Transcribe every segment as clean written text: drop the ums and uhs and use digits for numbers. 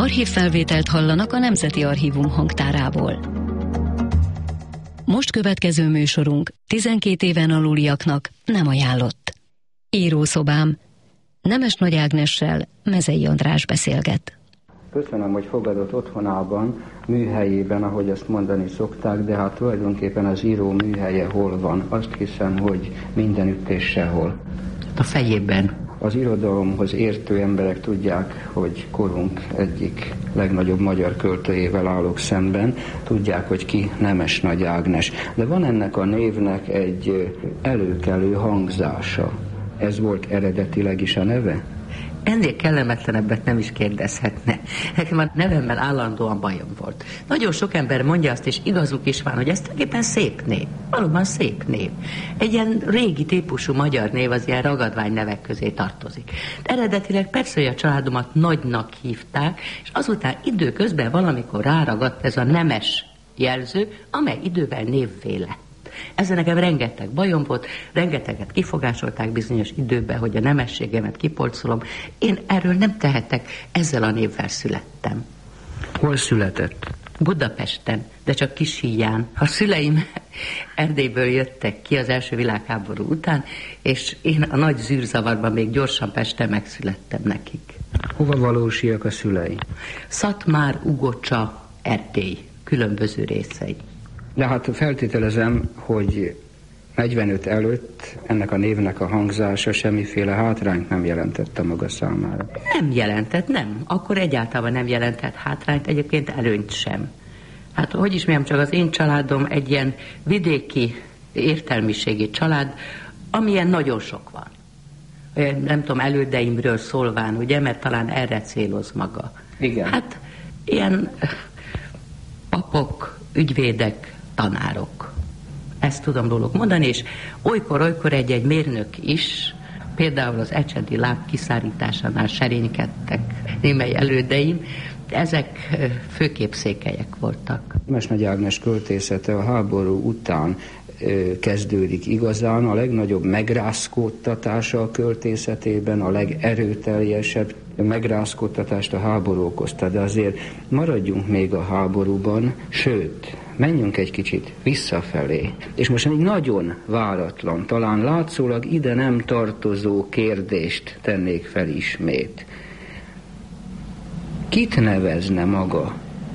Archívfelvételt hallanak a Nemzeti Archívum hangtárából. Most következő műsorunk 12 éven aluliaknak nem ajánlott. Írószobám. Nemes Nagy Ágnessel Mezei András beszélget. Köszönöm, hogy fogadott otthonában, műhelyében, ahogy azt mondani szokták, de hát tulajdonképpen az író műhelye hol van? Azt hiszem, hogy mindenütt és sehol. A fejében. Az irodalomhoz értő emberek tudják, hogy korunk egyik legnagyobb magyar költőjével állok szemben. Tudják, hogy ki Nemes Nagy Ágnes. De van ennek a névnek egy előkelő hangzása. Ez volt eredetileg is a neve? Ennél kellemetlenebbet nem is kérdezhetne. Nekem a nevemmel állandóan bajom volt. Nagyon sok ember mondja azt, és igazuk is van, hogy ez tulajdonképpen szép név. Valóban szép név. Egy ilyen régi típusú magyar név az ilyen ragadvány nevek közé tartozik. De eredetileg persze, hogy a családomat Nagynak hívták, és azután időközben valamikor ráragadt ez a nemes jelző, amely idővel névvé lett. Ezzel nekem rengeteg bajom volt, rengeteget kifogásolták bizonyos időben, hogy a nemességemet kipolcolom. Én erről nem tehetek, ezzel a névvel születtem. Hol született? Budapesten, de csak Kishíján. A szüleim Erdélyből jöttek ki az első világháború után, és én a nagy zűrzavarban még gyorsan Pesten megszülettem nekik. Hova valósiak a szülei? Szatmár, Ugocsa, Erdély, különböző részei. De hát feltételezem, hogy 45 előtt ennek a névnek a hangzása semmiféle hátrányt nem jelentette maga számára. Nem jelentett, nem. Akkor egyáltalán nem jelentett hátrányt, egyébként előnyt sem. Hát, hogy is mondjam, csak az én családom egy ilyen vidéki értelmiségi család, amilyen nagyon sok van. Nem tudom, elődeimről szólván, ugye, mert talán erre céloz maga. Igen. Hát, ilyen papok, ügyvédek, tanárok. Ezt tudom róluk mondani, és olykor egy mérnök is, például az Ecsedi láb kiszárításánál serénykedtek némely elődeim, ezek főképp székelyek voltak. Nemes Nagy Ágnes költészete a háború után kezdődik igazán, a legnagyobb megrázkódtatása a költészetében, a legerőteljesebb megrázkódtatást a háború okozta, de azért maradjunk még a háborúban, sőt, menjünk egy kicsit visszafelé. És most egy nagyon váratlan, talán látszólag ide nem tartozó kérdést tennék fel ismét. Kit nevezne maga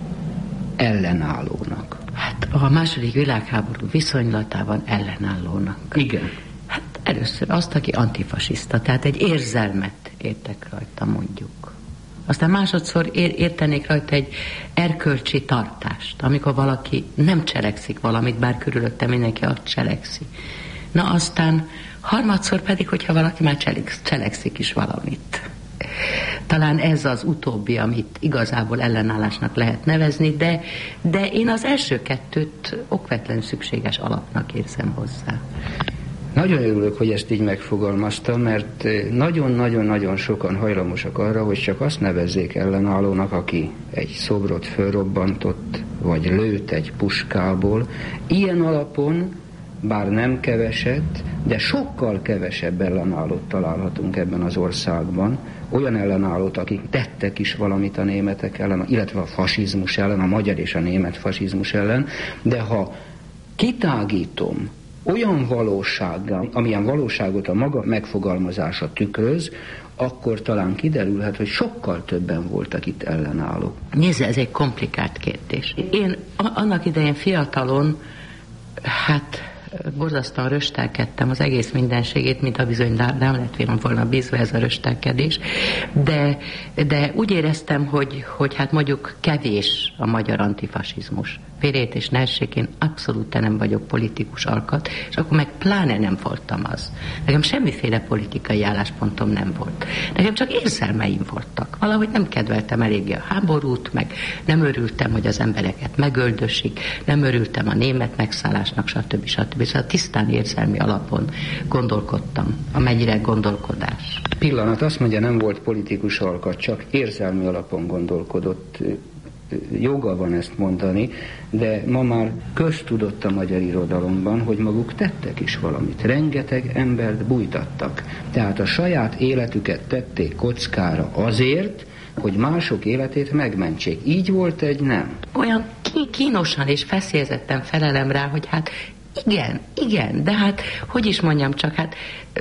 ellenállónak? Hát a második világháború viszonylatában ellenállónak. Igen. Hát először azt, aki antifasiszta, tehát egy érzelmet értek rajta, mondjuk. Aztán másodszor értenék rajta egy erkölcsi tartást, amikor valaki nem cselekszik valamit, bár körülötte mindenki azt cselekszi. Na aztán harmadszor pedig, hogyha valaki már cselekszik is valamit. Talán ez az utóbbi, amit igazából ellenállásnak lehet nevezni, de én az első kettőt okvetlenül szükséges alapnak érzem hozzá. Nagyon örülök, hogy ezt így megfogalmaztam, mert nagyon-nagyon-nagyon sokan hajlamosak arra, hogy csak azt nevezzék ellenállónak, aki egy szobrot fölrobbantott, vagy lőtt egy puskából. Ilyen alapon, bár nem keveset, de sokkal kevesebb ellenállót találhatunk ebben az országban. Olyan ellenállót, akik tettek is valamit a németek ellen, illetve a fasizmus ellen, a magyar és a német fasizmus ellen, de ha kitágítom olyan valósággal, amilyen valóságot a maga megfogalmazása tükröz, akkor talán kiderülhet, hogy sokkal többen voltak itt ellenállók. Nézze, ez egy komplikált kérdés. Én annak idején fiatalon, hát borzasztóan röstelkedtem az egész mindenségét, mint a bizony nem lett volna bízva ez a röstelkedés, de úgy éreztem, hogy hát mondjuk kevés a magyar antifasizmus. Félreértés ne essék, én abszolút nem vagyok politikus alkat, és akkor meg pláne nem voltam az. Nekem semmiféle politikai álláspontom nem volt. Nekem csak érzelmeim voltak. Valahogy nem kedveltem eléggé a háborút, meg nem örültem, hogy az embereket megöldösik, nem örültem a német megszállásnak, stb. Szóval tisztán érzelmi alapon gondolkodtam, amennyire gondolkodás. Pillanat, azt mondja, nem volt politikus alkat, csak érzelmi alapon gondolkodott. Joga van ezt mondani, de ma már köztudott a magyar irodalomban, hogy maguk tettek is valamit. Rengeteg embert bújtattak. Tehát a saját életüket tették kockára azért, hogy mások életét megmentsék. Így volt egy nem. Olyan kínosan és feszélyezetten felelem rá, hogy hát igen, de hát, hogy is mondjam csak, hát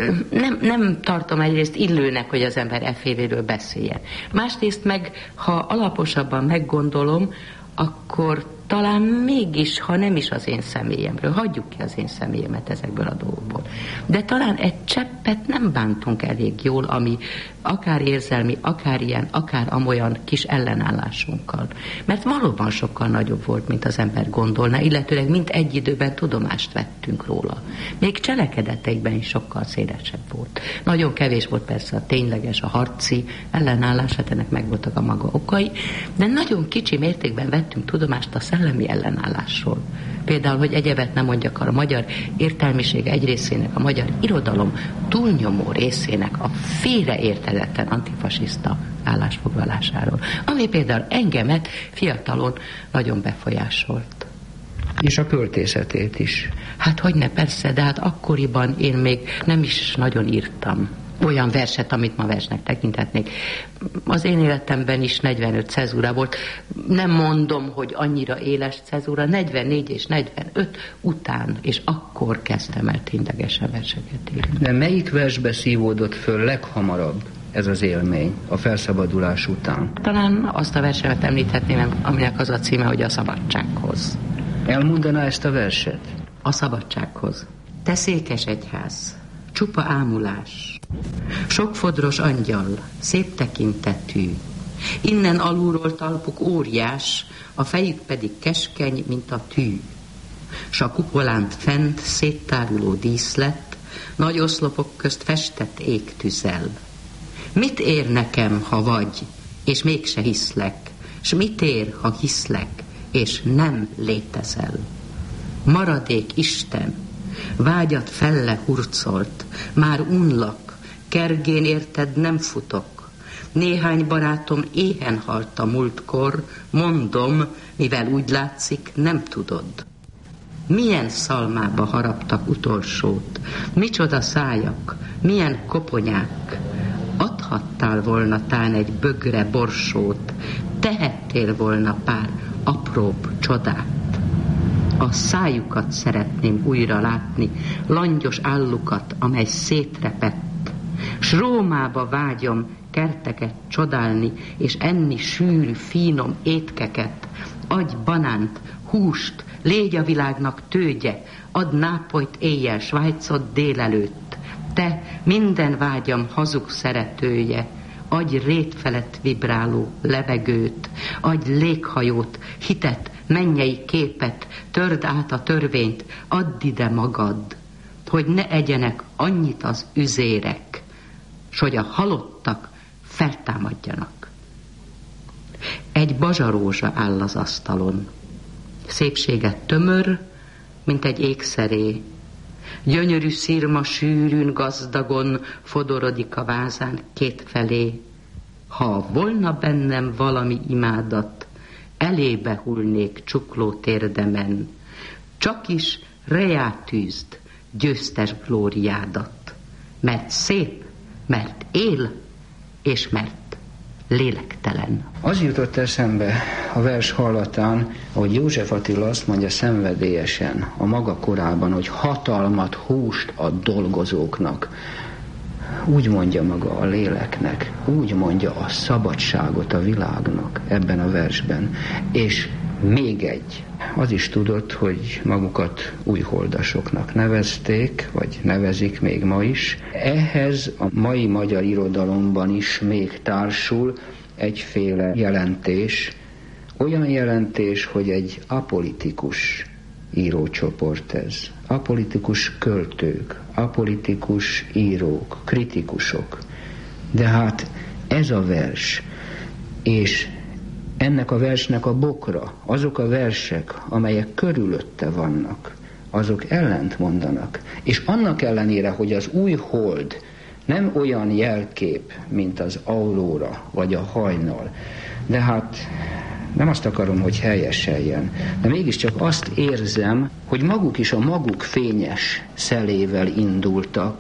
nem tartom egyrészt illőnek, hogy az ember efféléről beszéljen. Másrészt meg, ha alaposabban meggondolom, akkor talán mégis, ha nem is az én személyemről, hagyjuk ki az én személyemet ezekből a dolgokból. De talán egy cseppet nem bántunk elég jól, ami akár érzelmi, akár ilyen, akár amolyan kis ellenállásunkkal. Mert valóban sokkal nagyobb volt, mint az ember gondolna, illetőleg mind egy időben tudomást vettünk róla. Még cselekedeteikben is sokkal szélesebb volt. Nagyon kevés volt persze a tényleges, a harci ellenállás, hát ennek megvoltak a maga okai, de nagyon kicsi mértékben vettünk tudomást a szellemi ellenállásról. Például, hogy egyebet nem mondjak, a magyar értelmiség egy részének, a magyar irodalom túlnyomó részének a félreértedetten antifasiszta állásfoglalásáról, ami például engemet fiatalon nagyon befolyásolt. És a költészetét is. Hát hogyne, persze, de hát akkoriban én még nem is nagyon írtam olyan verset, amit ma versnek tekinthetnék. Az én életemben is 45 cezúra volt. Nem mondom, hogy annyira éles cezúra, 44 és 45 után, és akkor kezdtem el ténylegesen verseket írni. De melyik versbe szívódott föl leghamarabb ez az élmény a felszabadulás után? Talán azt a versemet említhetném, aminek az a címe, hogy a szabadsághoz. Elmondaná ezt a verset? A szabadsághoz. Te székes egyház, csupa ámulás, sok fodros angyal, szép tekintetű, innen alulról talpuk óriás, a fejük pedig keskeny, mint a tű. S a kupolánt fent széttáruló díszlet, nagy oszlopok közt festett égtüzel. Mit ér nekem, ha vagy, és mégse hiszlek, s mit ér, ha hiszlek, és nem létezel? Maradék Isten, vágyat felle hurcolt, már unlak, kergén érted nem futok. Néhány barátom éhen halt a múltkor, mondom, mivel úgy látszik, nem tudod. Milyen szalmába haraptak utolsót, micsoda szájak, milyen koponyák. Adhattál volna tán egy bögre borsót, tehettél volna pár apróbb csodát. A szájukat szeretném újra látni, langyos állukat, amely szétrepett. S Rómába vágyom kerteket csodálni, és enni sűrű, fínom étkeket. Adj banánt, húst, légy a világnak tőgye, add Nápolyt éjjel, Svájcot délelőtt. Te minden vágyam hazug szeretője, adj rét felett vibráló levegőt, adj léghajót, hitet, mennyei képet, törd át a törvényt, add ide magad, hogy ne egyenek annyit az üzérek, s hogy a halottak feltámadjanak. Egy bazsarózsa áll az asztalon, szépséget tömör, mint egy ékszeré. Gyönyörű szirma sűrűn, gazdagon fodorodik a vázán kétfelé. Ha volna bennem valami imádat, elébe hullnék csukló térdemen, csak is reját tűzd győztes glóriádat, mert szép, mert él, és mert lélektelen. Az jutott eszembe a vers hallatán, hogy József Attila azt mondja szenvedélyesen a maga korában, hogy hatalmat, húst ad dolgozóknak. Úgy mondja maga a léleknek, úgy mondja a szabadságot a világnak ebben a versben. És még egy, az is tudott, hogy magukat újholdasoknak nevezték, vagy nevezik még ma is. Ehhez a mai magyar irodalomban is még társul egyféle jelentés, olyan jelentés, hogy egy apolitikus írócsoport ez. Apolitikus költők, apolitikus írók, kritikusok. De hát ez a vers, és ennek a versnek a bokra, azok a versek, amelyek körülötte vannak, azok ellent mondanak. És annak ellenére, hogy az új hold nem olyan jelkép, mint az aurora vagy a hajnal, de hát nem azt akarom, hogy helyeseljen, de mégiscsak azt érzem, hogy maguk is a maguk fényes szelével indultak,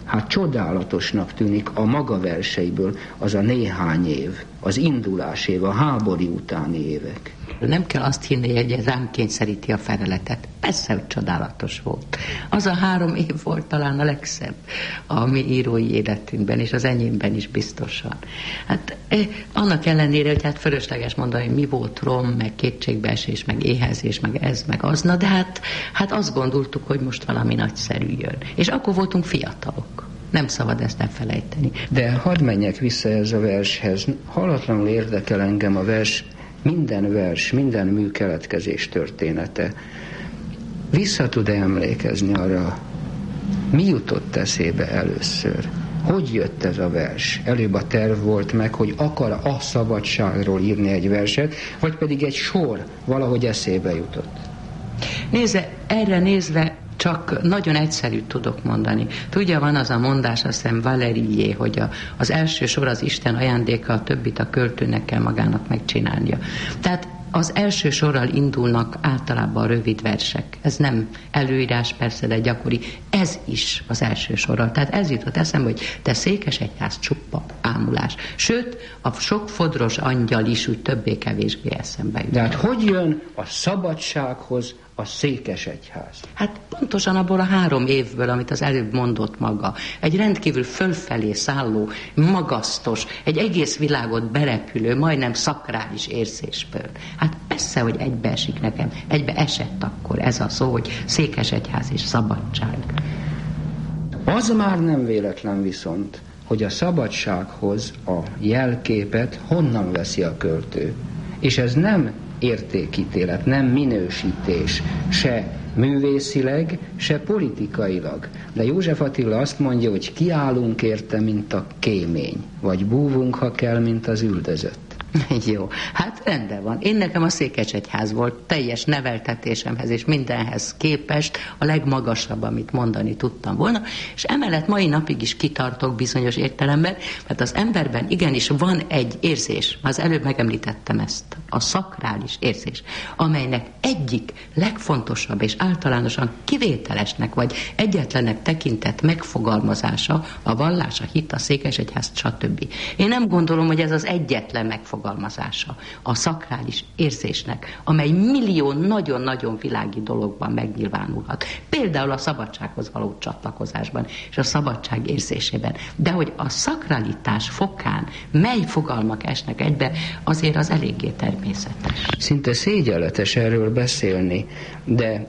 Hát csodálatosnak tűnik a maga verseiből az a néhány év, az indulás év, a háború utáni évek. Nem kell azt hinni, hogy ez rám kényszeríti a feleletet. Persze, hogy csodálatos volt. Az a 3 év volt talán a legszebb a mi írói életünkben, és az enyémben is biztosan. Hát annak ellenére, hogy hát fölösleges mondani, hogy mi volt rom, meg kétségbeesés, meg éhezés, meg ez, meg az, na de hát azt gondoltuk, hogy most valami nagyszerű jön. És akkor voltunk fiatalok. Nem szabad ezt elfelejteni. De hadd menjek vissza ez a vershez. Hallatlanul érdekel engem a vers, minden mű keletkezés története. Vissza tud-e emlékezni arra, mi jutott eszébe először? Hogy jött ez a vers? Előbb a terv volt meg, hogy akar a szabadságról írni egy verset, vagy pedig egy sor valahogy eszébe jutott? Nézze, erre nézve csak nagyon egyszerűt tudok mondani. Tudja, van az a mondás, azt hiszem Valerié, hogy az első sor az Isten ajándéka, a többit a költőnek kell magának megcsinálnia. Tehát az első sorral indulnak általában rövid versek. Ez nem előírás persze, de gyakori. Ez is az első sorral. Tehát ez jutott eszembe, hogy te Székesegyház csupa ámulás. Sőt, a sok fodros angyal is úgy többé-kevésbé eszembe jut. De hát hogy jön a szabadsághoz a Székesegyház? Hát pontosan abból a 3 évből, amit az előbb mondott maga. Egy rendkívül fölfelé szálló, magasztos, egy egész világot berepülő, majdnem szakrális érzésből. Hát persze, hogy egybeesik nekem. Egybe esett akkor ez a szó, hogy Székesegyház és szabadság. Az már nem véletlen viszont, hogy a szabadsághoz a jelképet honnan veszi a költő. És ez nem értékítélet, nem minősítés, se művészileg, se politikailag. De József Attila azt mondja, hogy kiállunk érte, mint a kémény, vagy búvunk, ha kell, mint az üldözött. Jó, hát rendben van. Én nekem a Székesegyház volt teljes neveltetésemhez és mindenhez képest a legmagasabb, amit mondani tudtam volna, és emellett mai napig is kitartok bizonyos értelemben, mert az emberben igenis van egy érzés, az előbb megemlítettem ezt, a szakrális érzés, amelynek egyik legfontosabb és általánosan kivételesnek vagy egyetlenek tekintett megfogalmazása a vallás, a hit, a Székesegyház, stb. Én nem gondolom, hogy ez az egyetlen megfogalmazása a szakrális érzésnek, amely millió nagyon-nagyon világi dologban megnyilvánulhat. Például a szabadsághoz való csatlakozásban és a szabadság érzésében. De hogy a szakralitás fokán mely fogalmak esnek egybe, azért az eléggé természetes. Szinte szégyenletes erről beszélni, de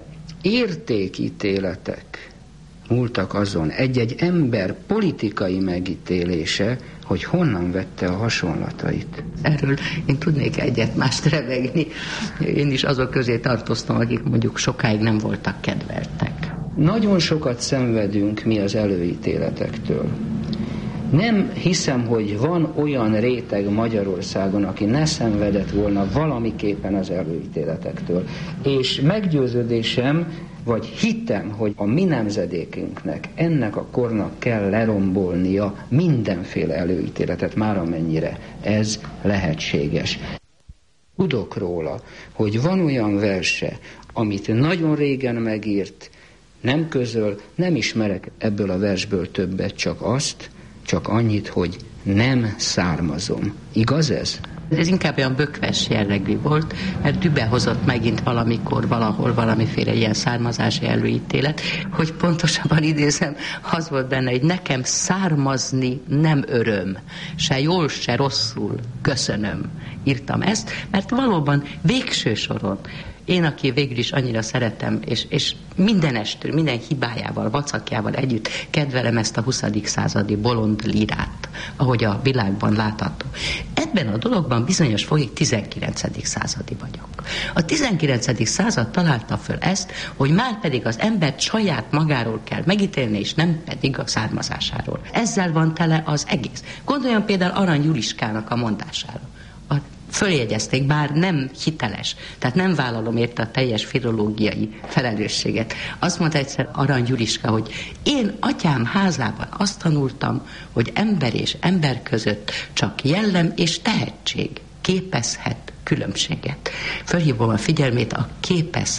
értékítéletek múltak azon, egy-egy ember politikai megítélése, hogy honnan vette a hasonlatait. Erről én tudnék egyet-mást revegni. Én is azok közé tartoztam, akik mondjuk sokáig nem voltak kedveltek. Nagyon sokat szenvedünk mi az előítéletektől. Nem hiszem, hogy van olyan réteg Magyarországon, aki ne szenvedett volna valamiképpen az előítéletektől. És meggyőződésem, vagy hitem, hogy a mi nemzedékünknek, ennek a kornak kell lerombolnia mindenféle előítéletet, már amennyire ez lehetséges. Tudok róla, hogy van olyan verse, amit nagyon régen megírt, nem közöl, nem ismerek ebből a versből többet, csak annyit, hogy nem származom. Igaz ez? Ez inkább olyan bökves jellegű volt, mert Dübe hozott megint valamikor, valahol valamiféle ilyen származási előítélet, hogy pontosabban idézem, az volt benne, hogy nekem származni nem öröm, se jól, se rosszul, köszönöm. Írtam ezt, mert valóban végső soron én, aki végül is annyira szeretem, és mindenestől, minden hibájával, vacakjával együtt kedvelem ezt a 20. századi bolond lírát, ahogy a világban látható. Ebben a dologban bizonyos fokig 19. századi vagyok. A 19. század találta föl ezt, hogy már pedig az embert saját magáról kell megítélni, és nem pedig a származásáról. Ezzel van tele az egész. Gondoljon például Arany Juliskának a mondására. Följegyezték, bár nem hiteles, tehát nem vállalom érte a teljes filológiai felelősséget. Azt mondta egyszer Arany Juliska, hogy én atyám házában azt tanultam, hogy ember és ember között csak jellem és tehetség képezhet különbséget. Fölhívom a figyelmét a képezhet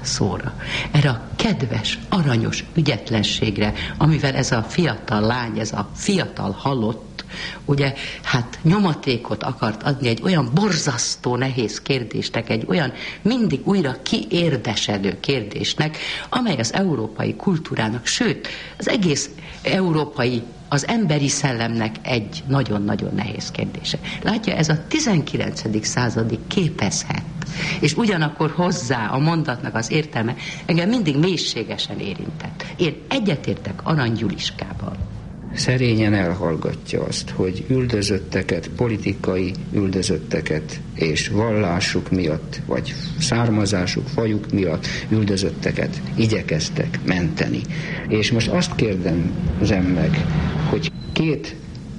szóra, erre a kedves, aranyos ügyetlenségre, amivel ez a fiatal lány, ez a fiatal halott, ugye, hát nyomatékot akart adni egy olyan borzasztó nehéz kérdésnek, egy olyan mindig újra kiérdesedő kérdésnek, amely az európai kultúrának, sőt, az egész európai, az emberi szellemnek egy nagyon-nagyon nehéz kérdése. Látja, ez a 19. századig képezhet, és ugyanakkor hozzá a mondatnak az értelme engem mindig mélységesen érintett. Én egyetértek Arany Gyuliskával. Szerényen elhallgatja azt, hogy üldözötteket, politikai üldözötteket és vallásuk miatt, vagy származásuk, fajuk miatt üldözötteket igyekeztek menteni. És most azt kérdezem meg, hogy két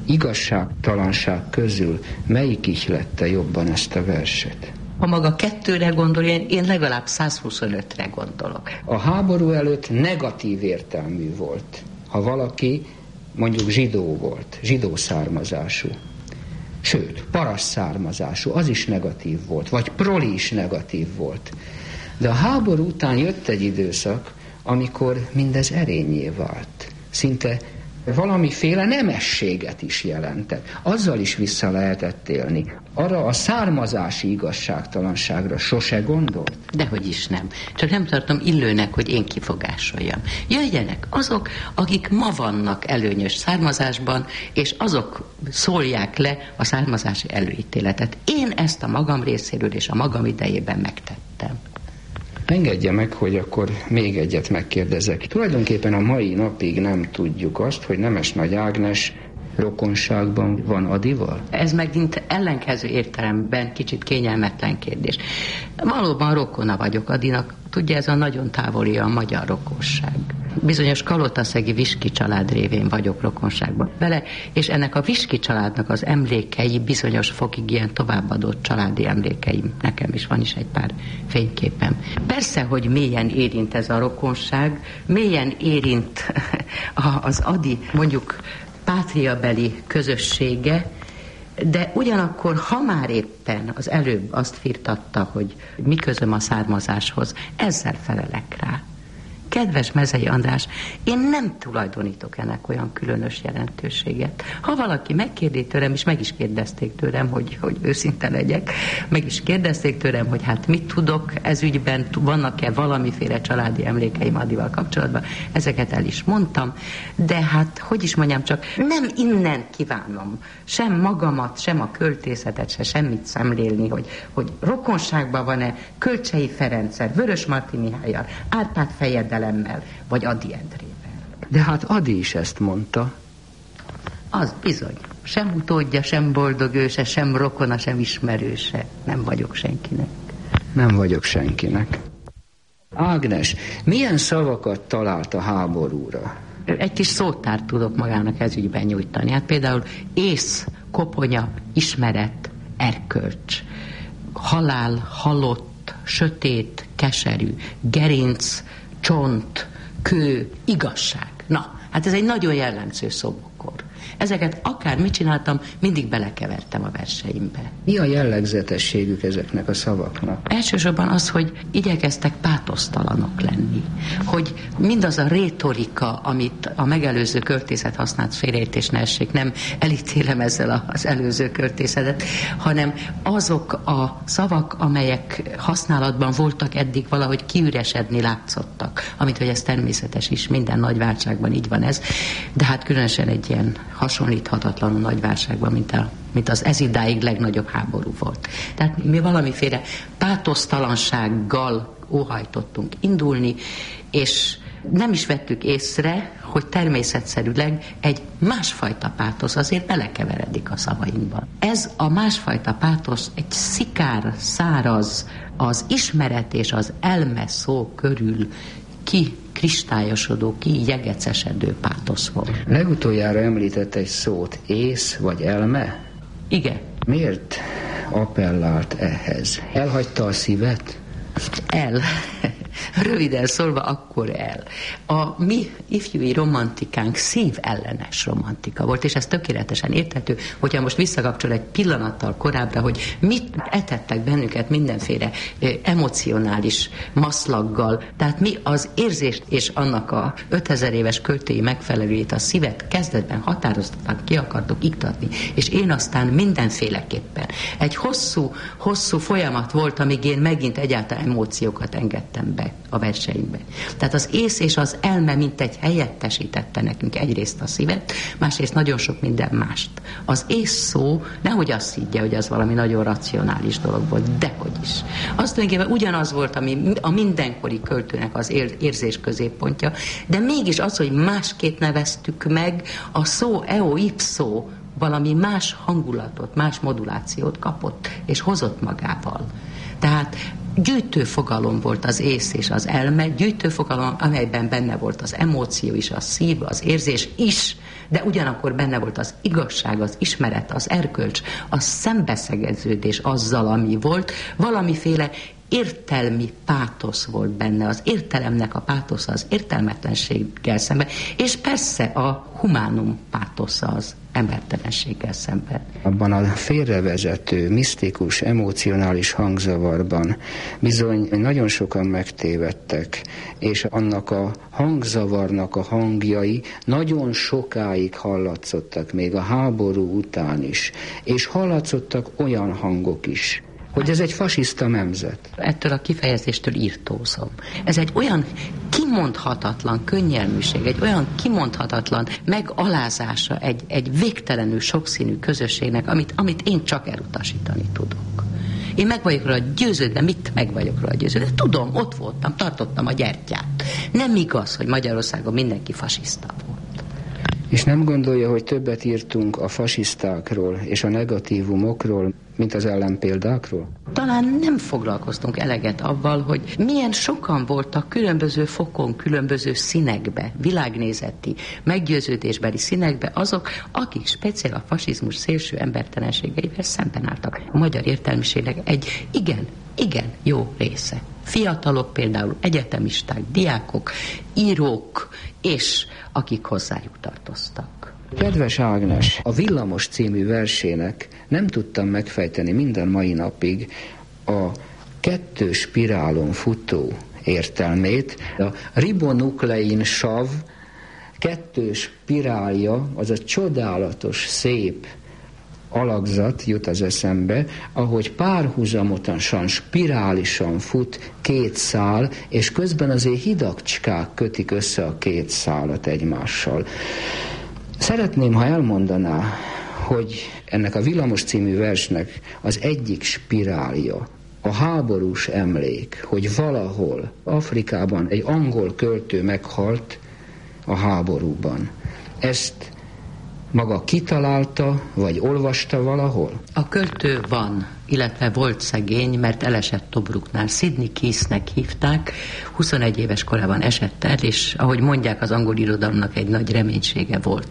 igazságtalanság közül melyik ihlette jobban ezt a verset? Ha maga 2-re gondol, én legalább 125-re gondolok. A háború előtt negatív értelmű volt, ha valaki mondjuk zsidó volt, zsidó származású. Sőt, paraszt származású, az is negatív volt, vagy proli is negatív volt. De a háború után jött egy időszak, amikor mindez erényé vált. Szinte valamiféle nemességet is jelentett. Azzal is vissza lehetett élni. Arra a származási igazságtalanságra sose gondolt? Dehogy is nem. Csak nem tartom illőnek, hogy én kifogásoljam. Jöjjenek azok, akik ma vannak előnyös származásban, és azok szólják le a származási előítéletet. Én ezt a magam részéről és a magam idejében megtettem. Engedje meg, hogy akkor még egyet megkérdezek. Tulajdonképpen a mai napig nem tudjuk azt, hogy Nemes Nagy Ágnes rokonságban van Adival? Ez megint ellenkező értelemben kicsit kényelmetlen kérdés. Valóban rokona vagyok Adinak, tudja, ez a nagyon távoli a magyar rokonság. Bizonyos kalotaszegi Viski család révén vagyok rokonságban vele, és ennek a Viski családnak az emlékei bizonyos fokig ilyen továbbadott családi emlékeim. Nekem is van is egy pár fényképem. Persze, hogy mélyen érint ez a rokonság, mélyen érint az Adi, mondjuk pátriabeli közössége, de ugyanakkor, ha már éppen az előbb azt firtatta, hogy mi közöm a származáshoz, ezzel felelek rá. Kedves Mezei András, én nem tulajdonítok ennek olyan különös jelentőséget. Ha valaki megkérdi tőlem, és meg is kérdezték tőlem, hogy őszinte legyek, meg is kérdezték tőlem, hogy hát mit tudok ez ügyben, vannak-e valamiféle családi emlékeim Adival kapcsolatban, ezeket el is mondtam, de hát, hogy is mondjam, csak nem innen kívánom sem magamat, sem a költészetet, se semmit szemlélni, hogy rokonságban van-e Kölcsei Ferenccel, Vörösmarty Mihállyal, Árpád fejedelemmel, vagy Ady Endrével. De hát Ady is ezt mondta. Az bizony. Sem utódja, sem boldog őse, sem rokona, sem ismerőse. Nem vagyok senkinek. Nem vagyok senkinek. Ágnes, milyen szavakat talált a háborúra? Egy kis szótárt tudok magának ez ügyben nyújtani. Hát például ész, koponya, ismeret, erkölcs, halál, halott, sötét, keserű, gerinc, csont, kő, igazság. Na, hát ez egy nagyon jellemző szóbokor. Ezeket akármit csináltam, mindig belekevertem a verseimbe. Mi a jellegzetességük ezeknek a szavaknak? Elsősorban az, hogy igyekeztek pátosztalanok lenni. Hogy mindaz a rétorika, amit a megelőző költészet használt, félreértés ne essék, nem elítélem ezzel az előző költészetet, hanem azok a szavak, amelyek használatban voltak eddig, valahogy kiüresedni látszottak. Amit, hogy ez természetes is, minden nagy váltságban így van ez, de hát különösen egy ilyen hasonlíthatatlanul nagy válságban, mint az ezidáig legnagyobb háború volt. Tehát mi valamiféle pátosztalansággal óhajtottunk indulni, és nem is vettük észre, hogy természetszerűleg egy másfajta pátosz azért belekeveredik a szavainkban. Ez a másfajta pátosz egy szikár, száraz, az ismeret és az elme szó körül kristályosodó, jegecesedő pátosz volt. Legutoljára említett egy szót, ész vagy elme? Igen. Miért appellált ehhez? Elhagyta a szívet? röviden szólva akkor el. A mi ifjúi romantikánk szívellenes romantika volt, és ez tökéletesen érthető, hogyha most visszakapcsol egy pillanattal korábbra, hogy mit etettek bennünket mindenféle emocionális maszlaggal, tehát mi az érzést és annak a 5000 éves költői megfelelőjét, a szívet kezdetben határozottan ki akartok iktatni, és én aztán mindenféleképpen. Egy hosszú folyamat volt, amíg én megint egyáltalán emóciókat engedtem be a verseimbe. Tehát az ész és az elme mintegy helyettesítette nekünk egyrészt a szívet, másrészt nagyon sok minden mást. Az ész szó, nehogy azt higgye, hogy az valami nagyon racionális dolog volt, dehogy is. Az tulajdonképpen ugyanaz volt, ami a mindenkori költőnek az érzés középpontja, de mégis az, hogy másképp neveztük meg, a szó eo ipso valami más hangulatot, más modulációt kapott, és hozott magával. Tehát gyűjtőfogalom volt az ész és az elme, gyűjtőfogalom, amelyben benne volt az emóció is, a szív, az érzés is, de ugyanakkor benne volt az igazság, az ismeret, az erkölcs, a szembeszegeződés azzal, ami volt, valamiféle értelmi pátosz volt benne, az értelemnek a pátosza az értelmetlenséggel szemben, és persze a humánum pátosza az embertelenséggel szemben. Abban a félrevezető, misztikus, emocionális hangzavarban bizony nagyon sokan megtévedtek, és annak a hangzavarnak a hangjai nagyon sokáig hallatszottak, még a háború után is, és hallatszottak olyan hangok is, hogy ez egy fasiszta nemzet. Ettől a kifejezéstől írtózom. Ez egy olyan kimondhatatlan könnyelműség, egy olyan kimondhatatlan megalázása egy végtelenül sokszínű közösségnek, amit én csak elutasítani tudok. Én meg vagyok róla győződve, mit meg vagyok róla győződve? Tudom, ott voltam, tartottam a gyertyát. Nem igaz, hogy Magyarországon mindenki fasiszta volt. És nem gondolja, hogy többet írtunk a fasisztákról és a negatívumokról, mint az ellenpéldákról? Talán nem foglalkoztunk eleget avval, hogy milyen sokan voltak különböző fokon, különböző színekbe, világnézeti, meggyőződésbeli színekbe azok, akik speciál a fasizmus szélső embertelenségeivel szemben álltak. A magyar értelmiségnek egy igen jó része. Fiatalok például, egyetemisták, diákok, írók, és akik hozzájuk tartoztak. Kedves Ágnes, a Villamos című versének nem tudtam megfejteni minden mai napig a kettő spirálon futó értelmét. A ribonuklein sav kettő spirálja, az a csodálatos, szép alakzat jut az eszembe, ahogy párhuzamosan, spirálisan fut két szál, és közben azért hidakcskák kötik össze a két szálat egymással. Szeretném, ha elmondaná, hogy ennek a Villamos című versnek az egyik spirálja, a háborús emlék, hogy valahol Afrikában egy angol költő meghalt a háborúban. Ezt maga kitalálta, vagy olvasta valahol? A költő van, illetve volt szegény, mert elesett Tobruknál. Sidney Case-nek hívták, 21 éves korában esett el, és ahogy mondják, az angol irodalomnak egy nagy reménysége volt.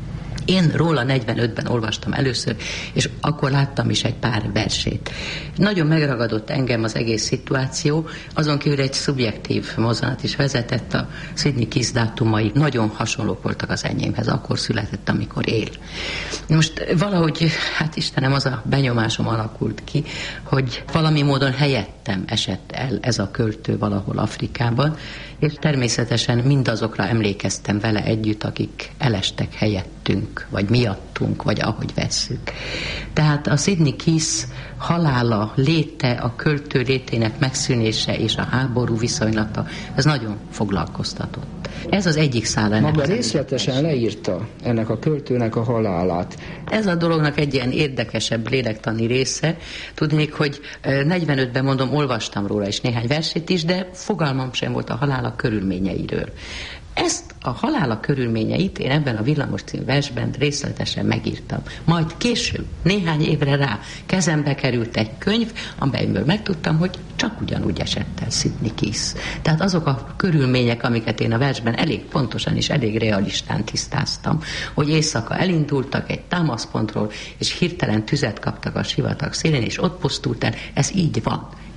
Én róla 45-ben olvastam először, és akkor láttam is egy pár versét. Nagyon megragadott engem az egész szituáció, azon kívül egy szubjektív mozzanat is vezetett, a Sidney Case dátumai nagyon hasonlók voltak az enyémhez, akkor született, amikor él. Most valahogy, hát Istenem, az a benyomásom alakult ki, hogy valami módon helyettem esett el ez a költő valahol Afrikában, és természetesen mindazokra emlékeztem vele együtt, akik elestek helyettünk, vagy miattunk, vagy ahogy vesszük. Tehát a Sidney Case halála, léte, a költő létének megszűnése és a háború viszonylata, ez nagyon foglalkoztatott. Ez az egyik szál. Maga részletesen leírta ennek a költőnek a halálát. Ez a dolognak egy ilyen érdekesebb lélektani része. Tudnék, hogy 45-ben mondom, olvastam róla is néhány versét is, de fogalmam sem volt a halála körülményeiről. Ezt a halála körülményeit én ebben a Villamos című versben részletesen megírtam. Majd később, néhány évre rá kezembe került egy könyv, amelyből megtudtam, hogy csak ugyanúgy esett el Sidney Case. Tehát azok a körülmények, amiket én a versben elég pontosan és elég realistán tisztáztam, hogy éjszaka elindultak egy támaszpontról, és hirtelen tüzet kaptak a sivatag szélén, és ott pusztult el, ez így van.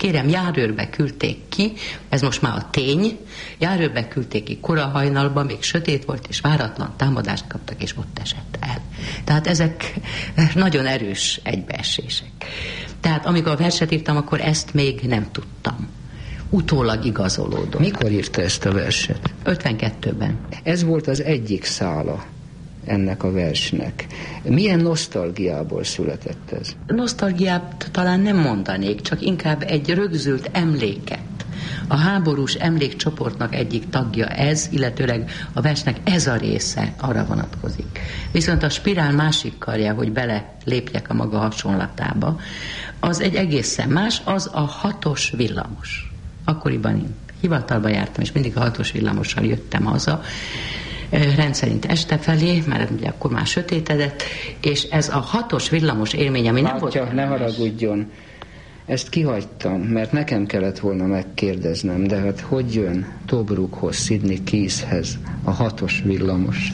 Kérem, járőrbe küldték ki, ez most már a tény, járőrbe küldték ki korahajnalban, még sötét volt, és váratlan támadást kaptak, és ott esett el. Tehát ezek nagyon erős egybeesések. Tehát amikor a verset írtam, akkor ezt még nem tudtam. Utólag igazolódott. Mikor írta ezt a verset? 52-ben. Ez volt az egyik szála ennek a versnek. Milyen nosztalgiából született ez? Nosztalgiát talán nem mondanék, csak inkább egy rögzült emléket. A háborús emlékcsoportnak egyik tagja ez, illetőleg a versnek ez a része arra vonatkozik. Viszont a spirál másik karja, hogy bele lépjek a maga hasonlatába, az egy egészen más, az a 6-os villamos. Akkoriban én hivatalba jártam, és mindig a 6-os villamossal jöttem haza, rendszerint este felé, mert ugye akkor már sötétedett, és ez a 6-os villamos élmény, ami nem volt... ne haragudjon, ezt kihagytam, mert nekem kellett volna megkérdeznem, de hát hogy jön Tobrukhoz, Sydney Keyshez a 6-os villamos?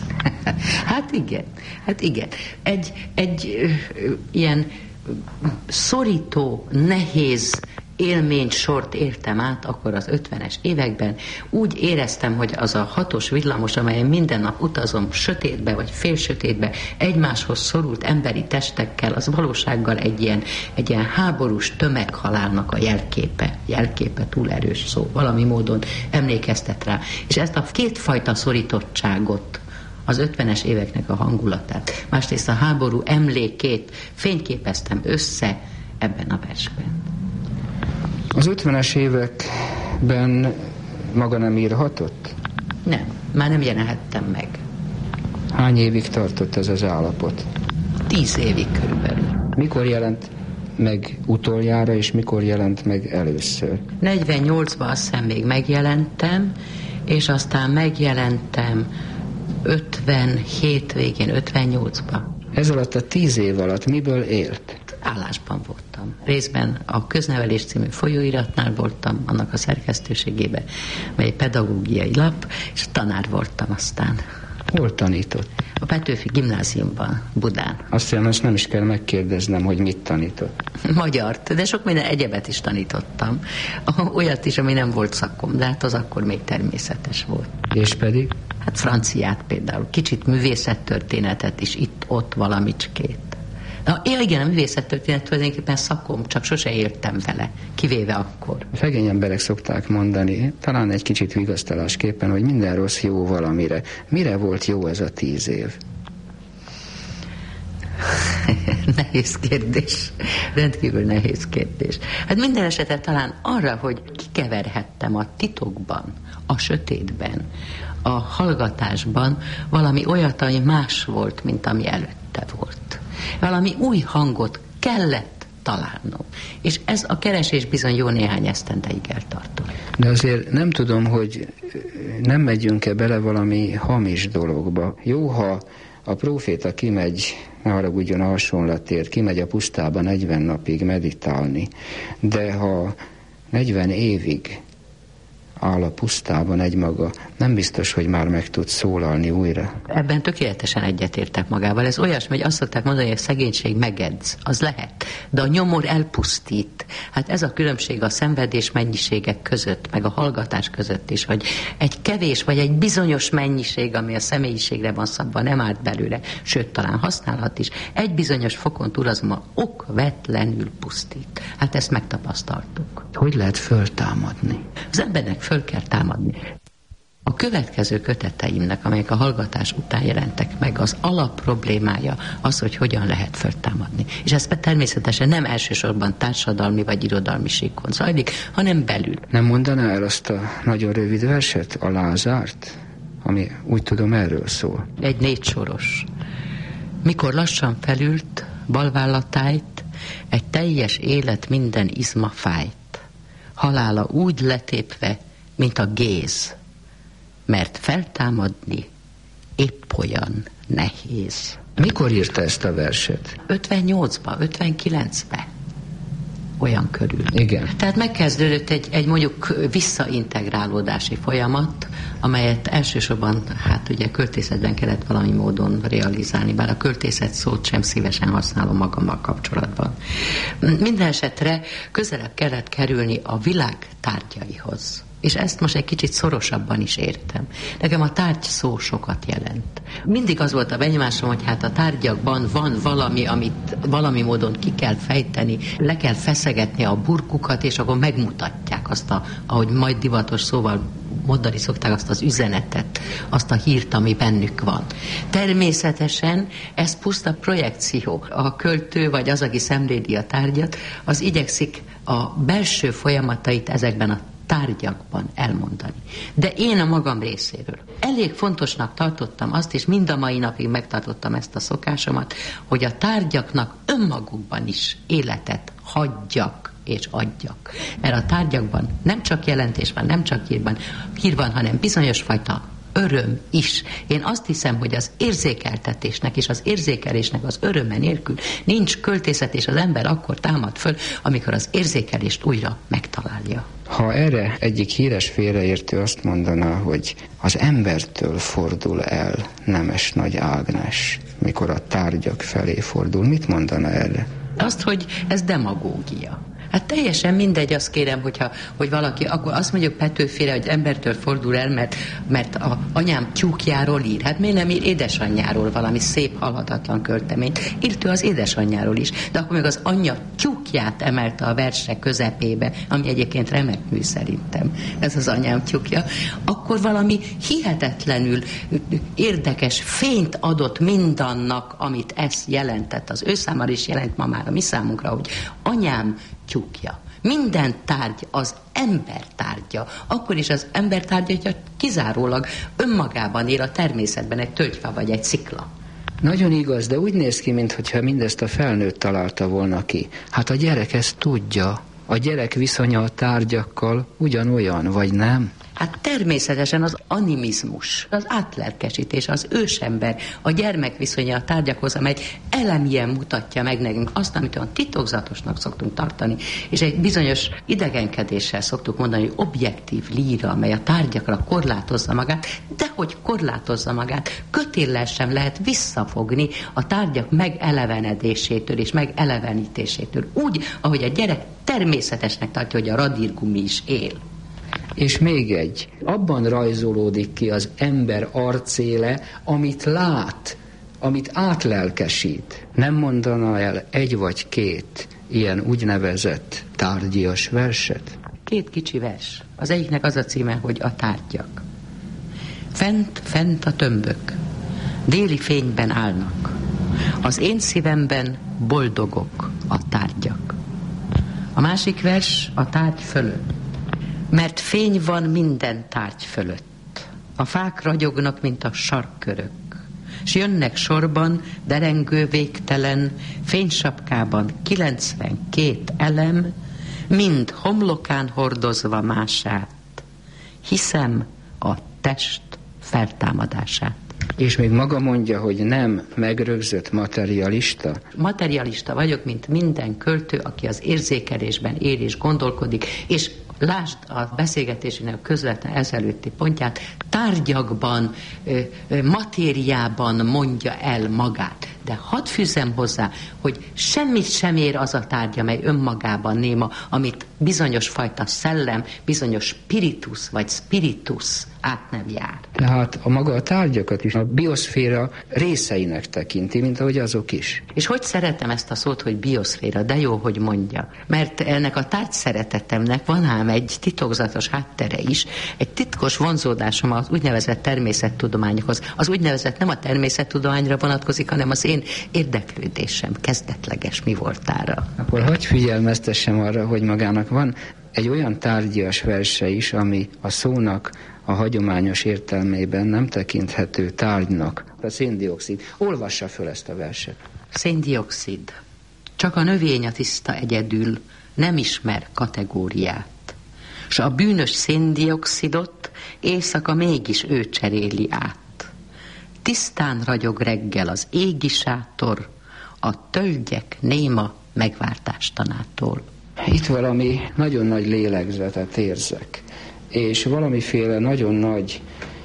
Hát igen. Egy ilyen szorító, nehéz élménysort értem át akkor az 50-es években. Úgy éreztem, hogy az a 6-os villamos, amelyen minden nap utazom sötétbe vagy félsötétbe, egymáshoz szorult emberi testekkel, az valósággal egy ilyen háborús tömeghalálnak a jelképe túl erős szó, valami módon emlékeztet rá. És ezt a kétfajta szorítottságot, az 50-es éveknek a hangulatát, másrészt a háború emlékét fényképeztem össze ebben a versben. Az 50-es években maga nem írhatott? Nem, már nem jelenhettem meg. Hány évig tartott ez az állapot? 10 évig körülbelül. Mikor jelent meg utoljára, és mikor jelent meg először? 48-ban azt hiszem még megjelentem, és aztán megjelentem 57 végén, 58-ban. Ez alatt a 10 év alatt miből élt? Állásban voltam. Részben a Köznevelés című folyóiratnál voltam, annak a szerkesztőségében, mely pedagógiai lap, és tanár voltam aztán. Hol tanított? A Petőfi Gimnáziumban, Budán. Azt nem is kell megkérdeznem, hogy mit tanított. Magyart, de sok minden egyebet is tanítottam. Olyat is, ami nem volt szakom, de hát az akkor még természetes volt. És pedig? Hát franciát például, kicsit művészettörténetet is, itt-ott valamicskét. Igen, a művészettörténet tulajdonképpen szakom, csak sose éltem vele, kivéve akkor. Szegény emberek szokták mondani, talán egy kicsit vigasztalásképpen, hogy minden rossz jó valamire. Mire volt jó ez a 10 év? Nehéz kérdés. Rendkívül nehéz kérdés. Hát minden esetre talán arra, hogy kikeverhettem a titokban, a sötétben, a hallgatásban valami olyat, ami más volt, mint ami előtte volt. Valami új hangot kellett találnom. És ez a keresés bizony jó néhány esztendeig eltartott. De azért nem tudom, hogy nem megyünk-e bele valami hamis dologba. Jó, ha a próféta kimegy, ne haragudjon a hasonlatért, kimegy a pusztába 40 napig meditálni, de ha 40 évig áll a pusztában egymaga, nem biztos, hogy már meg tud szólalni újra. Ebben tökéletesen egyetértek magával. Ez olyasmi, hogy azt szokták mondani, hogy a szegénység megedz. Az lehet. De a nyomor elpusztít. Hát ez a különbség a szenvedés mennyiségek között, meg a hallgatás között is, hogy egy kevés, vagy egy bizonyos mennyiség, ami a személyiségre van szabva, nem árt belőle, sőt, talán használhat is, egy bizonyos fokon túl azonban okvetlenül pusztít. Hát ezt megtapasztaltuk. Hogy lehet föltámadni? Az embernek föl kell támadni. A következő köteteimnek, amelyek a hallgatás után jelentek meg, az alapproblémája az, hogy hogyan lehet föltámadni. És ez természetesen nem elsősorban társadalmi vagy irodalmi síkon zajlik, hanem belül. Nem mondaná el azt a nagyon rövid verset, a Lázárt, ami úgy tudom erről szól? Egy 4 soros. Mikor lassan felült, balvállatájt, egy teljes élet minden izma fájt. Halála úgy letépve, mint a géz, mert feltámadni épp olyan nehéz. Mikor írta ezt a verset? 58-ba, 59-be. olyan körül. Igen. Tehát megkezdődött egy mondjuk visszaintegrálódási folyamat, amelyet elsősorban ugye költészetben kellett valami módon realizálni, bár a költészet szót sem szívesen használom magammal kapcsolatban. Minden esetre közelebb kellett kerülni a világ tárgyaihoz. És ezt most egy kicsit szorosabban is értem. Nekem a tárgy szó sokat jelent. Mindig az volt a benyomásom, hogy hát a tárgyakban van valami, amit valami módon ki kell fejteni, le kell feszegetni a burkukat, és akkor megmutatják azt, ahogy majd divatos szóval mondani szokták, azt az üzenetet, azt a hírt, ami bennük van. Természetesen ez puszta projekció. A költő, vagy az, aki szemléli a tárgyat, az igyekszik a belső folyamatait ezekben a tárgyakban elmondani. De én a magam részéről elég fontosnak tartottam azt, és mind a mai napig megtartottam ezt a szokásomat, hogy a tárgyaknak önmagukban is életet hagyjak és adjak. Mert a tárgyakban nem csak jelentés van, nem csak hír van, hanem bizonyos fajta öröm is. Én azt hiszem, hogy az érzékeltetésnek és az érzékelésnek az öröme nélkül nincs költészet, és az ember akkor támad föl, amikor az érzékelést újra megtalálja. Ha erre egyik híres félreértő azt mondaná, hogy az embertől fordul el Nemes Nagy Ágnes, mikor a tárgyak felé fordul, mit mondana erre? Azt, hogy ez demagógia. Hát teljesen mindegy, azt kérem, hogy valaki, akkor azt mondjuk Petőfére, hogy embertől fordul el, mert a anyám tyúkjáról ír. Hát miért nem ír édesanyjáról valami szép, halhatatlan költeményt? Írt ő az édesanyjáról is. De akkor még az anyja tyúkját emelte a versek közepébe, ami egyébként remek mű szerintem, ez az anyám tyúkja, akkor valami hihetetlenül érdekes fényt adott mindannak, amit ez jelentett. Az ő számára is jelent ma már a mi számunkra, hogy anyám tyúkja. Minden tárgy az ember tárgya. Akkor is az ember tárgya, hogyha kizárólag önmagában él a természetben egy tölgyfa vagy egy szikla. Nagyon igaz, de úgy néz ki, mintha mindezt a felnőtt találta volna ki. Hát a gyerek ezt tudja. A gyerek viszonya a tárgyakkal ugyanolyan, vagy nem? Hát természetesen az animizmus, az átlelkesítés, az ősember, a gyermek viszonya a tárgyakhoz, amely elemien mutatja meg nekünk azt, amit olyan titokzatosnak szoktunk tartani, és egy bizonyos idegenkedéssel szoktuk mondani, hogy objektív líra, amely a tárgyakra korlátozza magát, de hogy korlátozza magát, kötéllel sem lehet visszafogni a tárgyak megelevenedésétől és megelevenítésétől. Úgy, ahogy a gyerek természetesnek tartja, hogy a radírgumi is él. És még egy, abban rajzolódik ki az ember arcéle, amit lát, amit átlelkesít. Nem mondana el egy vagy két ilyen úgynevezett tárgyias verset? Két kicsi vers. Az egyiknek az a címe, hogy a tárgyak. Fent a tömbök, déli fényben állnak. Az én szívemben boldogok a tárgyak. A másik vers a tárgy fölött. Mert fény van minden tárgy fölött. A fák ragyognak, mint a sarkkörök, s jönnek sorban, derengő végtelen, fénysapkában 92 elem, mind homlokán hordozva mását. Hiszem a test feltámadását. És még maga mondja, hogy nem megrögzött materialista? Materialista vagyok, mint minden költő, aki az érzékelésben él és gondolkodik, és lásd a beszélgetésének közvetlen ezelőtti pontját, tárgyakban, matériában mondja el magát. De hadd fűzzem hozzá, hogy semmit sem ér az a tárgy, amely önmagában néma, amit bizonyos fajta szellem, bizonyos spiritus vagy spiritus át nem jár. Tehát a maga a tárgyakat is a bioszféra részeinek tekinti, mint ahogy azok is. És hogy szeretem ezt a szót, hogy bioszféra, de jó, hogy mondja. Mert ennek a tárgy szeretetemnek van ám egy titokzatos háttere is, egy titkos vonzódásom az úgynevezett természettudományokhoz. Az úgynevezett nem a természettudományra vonatkozik, hanem az én érdeklődésem kezdetleges mi voltára. Akkor hadd figyelmeztessem arra, hogy magának van egy olyan tárgyias verse is, ami a szónak a hagyományos értelmében nem tekinthető tárgynak. A széndioxid. Olvassa föl ezt a verset. Széndioxid. Csak a növény a tiszta egyedül, nem ismer kategóriát. S a bűnös széndioxidot éjszaka mégis ő cseréli át. Tisztán ragyog reggel az égi sátor, a tölgyek néma megváltástanától. itt valami nagyon nagy lélegzetet érzek, és valamiféle nagyon nagy,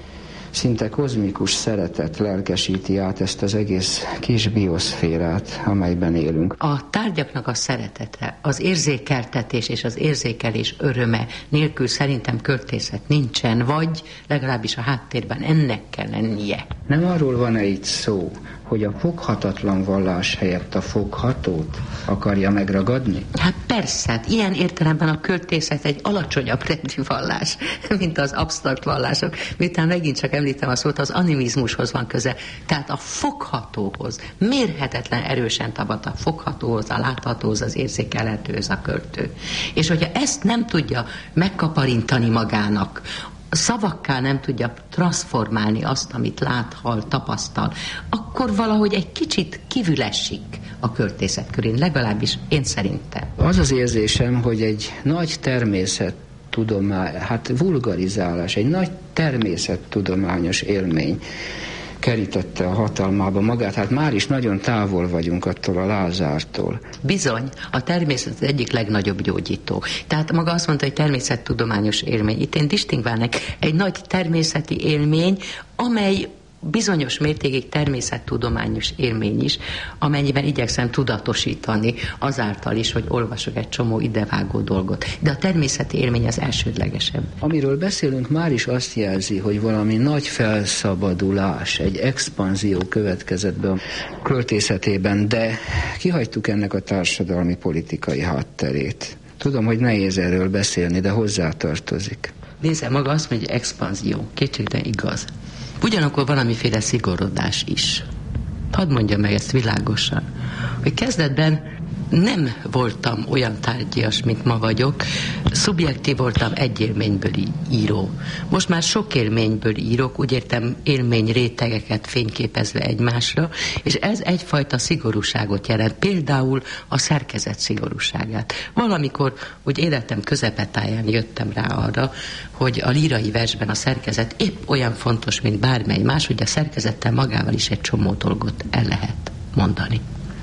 szinte kozmikus szeretet lelkesíti át ezt az egész kis bioszférát, amelyben élünk. A tárgyaknak a szeretete, az érzékeltetés és az érzékelés öröme nélkül szerintem költészet nincsen, vagy legalábbis a háttérben ennek kell lennie. Nem arról van-e itt szó, hogy a foghatatlan vallás helyett a foghatót akarja megragadni? Hát persze, hát ilyen értelemben a költészet egy alacsonyabb rendű vallás, mint az absztrakt vallások. Miután megint csak említem a szót, az animizmushoz van köze. Tehát a foghatóhoz, mérhetetlen erősen tabat a foghatóhoz, a láthatóhoz, az érzékelhetőhöz a költő. És hogyha ezt nem tudja megkaparintani magának, szavakká nem tudja transformálni azt, amit lát, hall, tapasztal, akkor valahogy egy kicsit kívül esik a költészet körén, legalábbis én szerintem. Az az érzésem, hogy egy nagy természettudomány, hát vulgarizálás, egy nagy természettudományos élmény kerítette a hatalmába magát, hát már is nagyon távol vagyunk attól a Lázártól. Bizony, a természet az egyik legnagyobb gyógyító. Tehát maga azt mondta, hogy természettudományos élmény. Itt én distingválnék egy nagy természeti élmény, amely bizonyos mértékig természettudományos élmény is, amennyiben igyekszem tudatosítani azáltal is, hogy olvasok egy csomó idevágó dolgot. De a természeti élmény az elsődlegesebb. Amiről beszélünk, már is azt jelzi, hogy valami nagy felszabadulás, egy expanzió következett be a költészetében, de kihagytuk ennek a társadalmi politikai hátterét. Tudom, hogy nehéz erről beszélni, de hozzátartozik. Nézze, maga azt mondja, hogy expanzió, kétségtelen igaz. Ugyanakkor valamiféle szigorodás is. Hadd mondjam meg ezt világosan, hogy kezdetben nem voltam olyan tárgyias, mint ma vagyok, szubjektív voltam, egy élményből író. Most már sok élményből írok, úgy értem élményrétegeket fényképezve egymásra, és ez egyfajta szigorúságot jelent, például a szerkezet szigorúságát. Valamikor, úgy életem közepetáján jöttem rá arra, hogy a lírai versben a szerkezet épp olyan fontos, mint bármely más, hogy a szerkezettel magával is egy csomó dolgot el lehet mondani.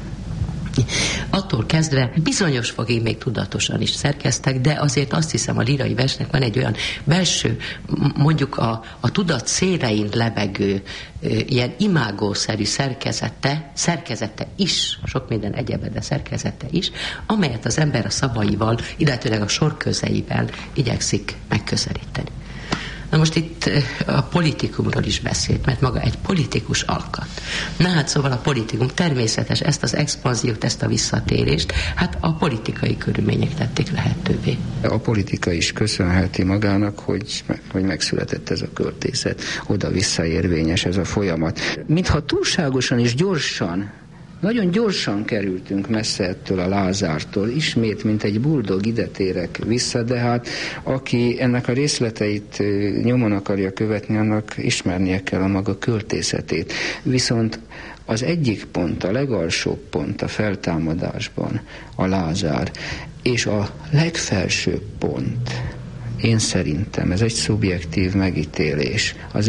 Attól kezdve bizonyos fogig még tudatosan is szerkeztek, de azért azt hiszem, a lírai versnek van egy olyan belső, mondjuk a tudat szélein lebegő, ilyen imágószerű szerkezete is, sok minden egyebe, de szerkezete is, amelyet az ember a szavaival, illetőleg a sorközeivel igyekszik megközelíteni. Na most itt a politikumról is beszélt, mert maga egy politikus alkat. Na hát szóval a politikum természetes, ezt az expanziót, ezt a visszatérést, hát a politikai körülmények tették lehetővé. A politika is köszönheti magának, hogy megszületett ez a költészet, oda-vissza érvényes ez a folyamat. Mintha túlságosan és gyorsan, nagyon gyorsan kerültünk messze ettől a Lázártól, ismét, mint egy buldog ide térek vissza, de hát aki ennek a részleteit nyomon akarja követni, annak ismernie kell a maga költészetét. Viszont az egyik pont, a legalsóbb pont a feltámadásban a Lázár, és a legfelsőbb pont, én szerintem, ez egy szubjektív megítélés, az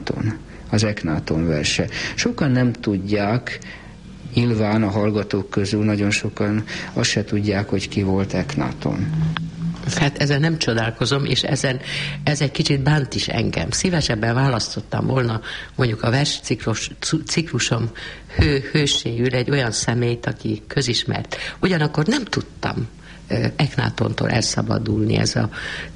Eknáton verse. Sokan nem tudják, nyilván a hallgatók közül nagyon sokan azt se tudják, hogy ki volt Eknáton. Hát ezen nem csodálkozom, és ez egy kicsit bánt is engem. Szívesebben választottam volna mondjuk a versciklusom hőséül egy olyan személyt, aki közismert. Ugyanakkor nem tudtam Eknátontól elszabadulni, ez a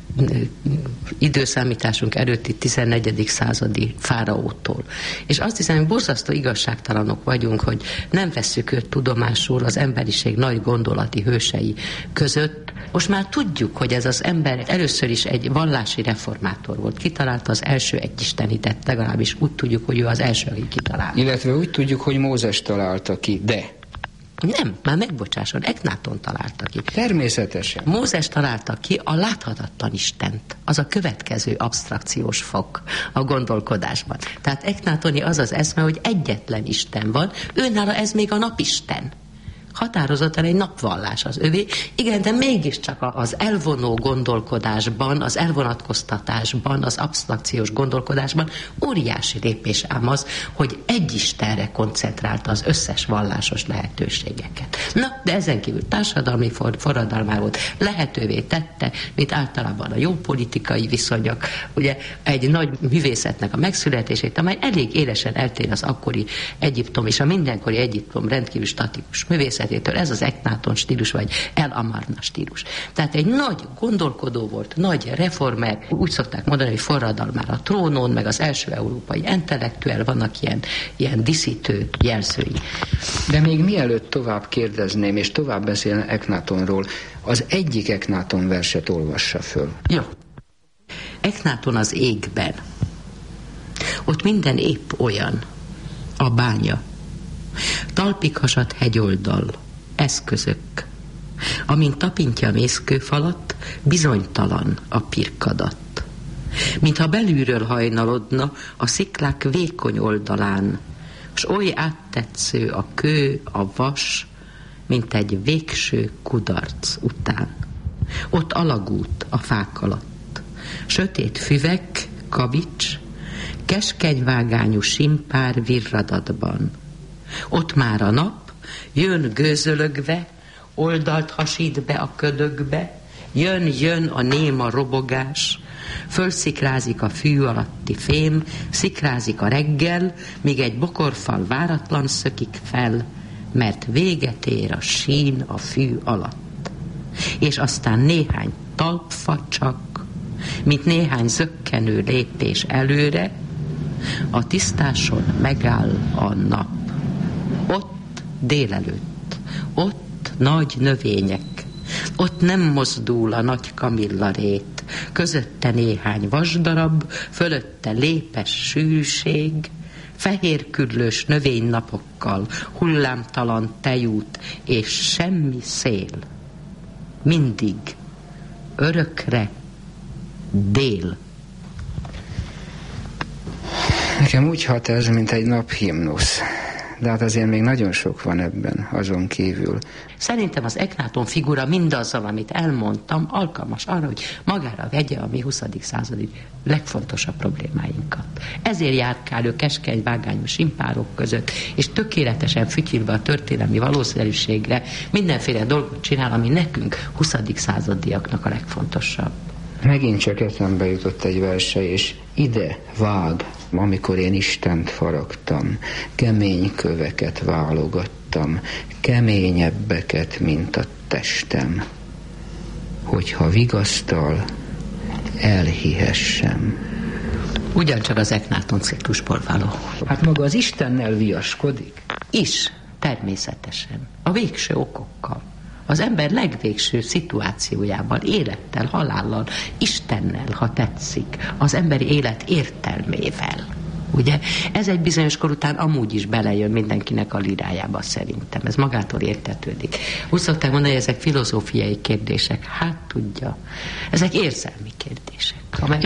időszámításunk előtti 14. századi fáraótól. És azt hiszem, hogy borzasztó igazságtalanok vagyunk, hogy nem vesszük őt tudomásul az emberiség nagy gondolati hősei között. Most már tudjuk, hogy ez az ember először is egy vallási reformátor volt. Kitalálta az első egyistenítet, legalábbis úgy tudjuk, hogy ő az első, aki kitalálta. Illetve úgy tudjuk, hogy Mózes találta ki, de... Nem, már megbocsásson, Eknáton találta ki. Természetesen. Mózes találta ki a láthatatlan Istent. Az a következő absztrakciós fok a gondolkodásban. Tehát Eknátoni az az eszme, hogy egyetlen Isten van, őnála ez még a napisten. határozottan egy napvallás az övé. Igen, de mégiscsak az elvonó gondolkodásban, az elvonatkoztatásban, az absztrakciós gondolkodásban óriási lépés ám az, hogy egy Istenre koncentrálta az összes vallásos lehetőségeket. Na, de ezen kívül társadalmi forradalmáról lehetővé tette, mint általában a jó politikai viszonyok, ugye egy nagy művészetnek a megszületését, amely elég élesen eltér az akkori Egyiptom és a mindenkori Egyiptom rendkívül statikus művészetétől. Ez az Eknáton stílus, vagy El Amarna stílus. Tehát egy nagy gondolkodó volt, nagy reformer, úgy szokták mondani, hogy forradalmár a trónon, meg az első európai intellektuel, vannak ilyen diszítő jelzői. De még mielőtt tovább kérdezném, és tovább beszélne Eknátonról, az egyik Eknáton verset olvassa föl. Jó. Eknáton az égben. Ott minden épp olyan. A bánya. Talpig hasadt hegyoldal. Eszközök. Amint tapintja a mészkőfalat, bizonytalan a pirkadat. Mintha belülről hajnalodna a sziklák vékony oldalán, s oly áttetsző a kő, a vas, mint egy végső kudarc után. Ott alagút a fák alatt. Sötét füvek, kavics, keskeny vágányú simpár virradatban. Ott már a nap jön gőzölögve, oldalt hasít be a ködökbe, jön a néma robogás, fölszikrázik a fű alatti fém, szikrázik a reggel, míg egy bokorfal váratlan szökik fel, mert véget ér a sín a fű alatt. És aztán néhány talpfa csak, mint néhány zökkenő lépés előre, a tisztáson megáll a nap. Ott délelőtt, ott nagy növények, ott nem mozdul a nagy kamillarét, közötte néhány vasdarab, fölötte lépes sűrűség, fehérküdlős növénynapokkal, hullámtalan tejút és semmi szél. Mindig, örökre, dél. Nekem úgy hat ez, mint egy naphimnusz. De hát azért még nagyon sok van ebben, azon kívül. Szerintem az Eknáton figura mindazzal, amit elmondtam, alkalmas arra, hogy magára vegye a mi 20. századi legfontosabb problémáinkat. Ezért járkál ő keskeny vágányú simpárok között, és tökéletesen fütyülve a történelmi valószínűségre mindenféle dolgot csinál, ami nekünk 20. századiaknak a legfontosabb. Megint csak eszembe jutott egy verse, és ide vág, amikor én Istent faragtam, kemény köveket válogattam, keményebbeket, mint a testem, hogyha vigasztal, elhihessem. Ugyancsak az Eknáton ciklusból való. Hát maga az Istennel viaskodik? Is, természetesen. A végső okokkal. Az ember legvégső szituációjában, élettel, halállal, Istennel, ha tetszik, az emberi élet értelmével. Ugye? Ez egy bizonyos kor után amúgy is belejön mindenkinek a lirájába szerintem. Ez magától értetődik. Úgy szokták mondani, hogy ezek filozófiai kérdések. Hát tudja. Ezek érzelmi kérdések.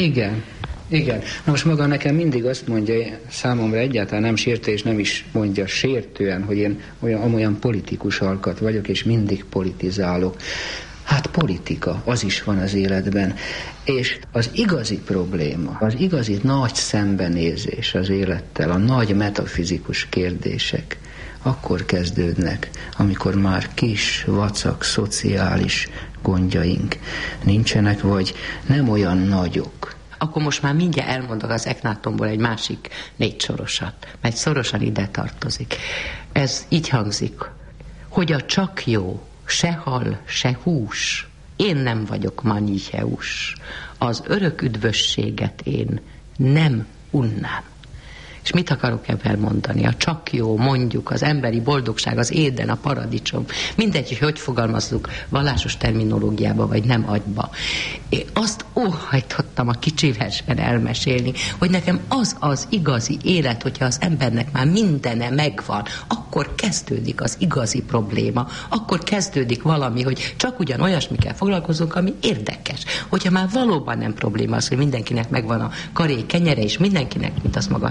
Igen. Na most maga nekem mindig azt mondja, számomra egyáltalán nem sértő, és nem is mondja sértően, hogy én olyan politikus alkat vagyok, és mindig politizálok. Hát politika, az is van az életben. És az igazi probléma, az igazi nagy szembenézés az élettel, a nagy metafizikus kérdések akkor kezdődnek, amikor már kis, vacak, szociális gondjaink nincsenek, vagy nem olyan nagyok. Akkor most már mindjárt elmondok az Eknátonból egy másik 4 sorosat, mert szorosan ide tartozik. Ez így hangzik, hogy a csak jó, se hal, se hús, én nem vagyok Manicheus, az örök üdvösséget én nem unnám. És mit akarok ebben mondani? A csak jó, mondjuk, az emberi boldogság, az éden, a paradicsom. Mindegy, hogy fogalmazzuk vallásos terminológiába, vagy nem agyba. Én azt óhajtottam a kicsi versben elmesélni, hogy nekem az igazi élet, hogyha az embernek már mindene megvan, akkor kezdődik az igazi probléma, akkor kezdődik valami, hogy csak ugyan olyasmikkel foglalkozunk, ami érdekes. Hogyha már valóban nem probléma az, hogy mindenkinek megvan a karé kenyere, és mindenkinek, mint azt maga helyesen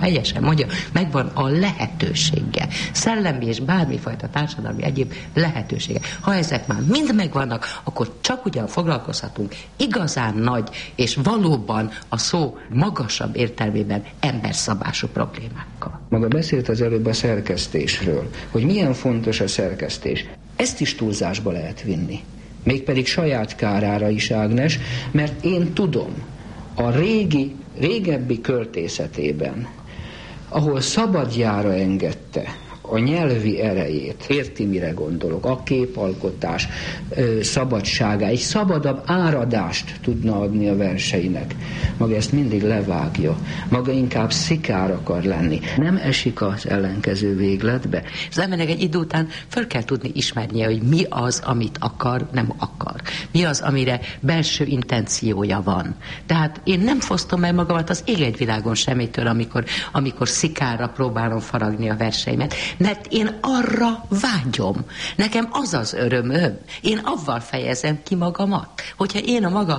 mondja, megvan a lehetősége, szellemi és bármifajta társadalmi egyéb lehetősége. Ha ezek már mind megvannak, akkor csak ugyan foglalkozhatunk igazán nagy és valóban a szó magasabb értelmében emberszabású problémákkal. Maga beszélt az előbb a szerkesztésről, hogy milyen fontos a szerkesztés. Ezt is túlzásba lehet vinni. Mégpedig saját kárára is, Ágnes, mert én tudom, a régebbi költészetében, ahol szabadjára engedte a nyelvi erejét, érti, mire gondolok, a képalkotás szabadságá, egy szabadabb áradást tudna adni a verseinek. Maga ezt mindig levágja, maga inkább szikár akar lenni. Nem esik az ellenkező végletbe. Az embernek egy idő után föl kell tudni ismernie, hogy mi az, amit akar, nem akar. Mi az, amire belső intenciója van. Tehát én nem fosztom el magamat az ég egy világon semmitől, amikor szikárra próbálom faragni a verseimet. Mert én arra vágyom. Nekem az az örömöm. Én avval fejezem ki magamat. Hogyha én a maga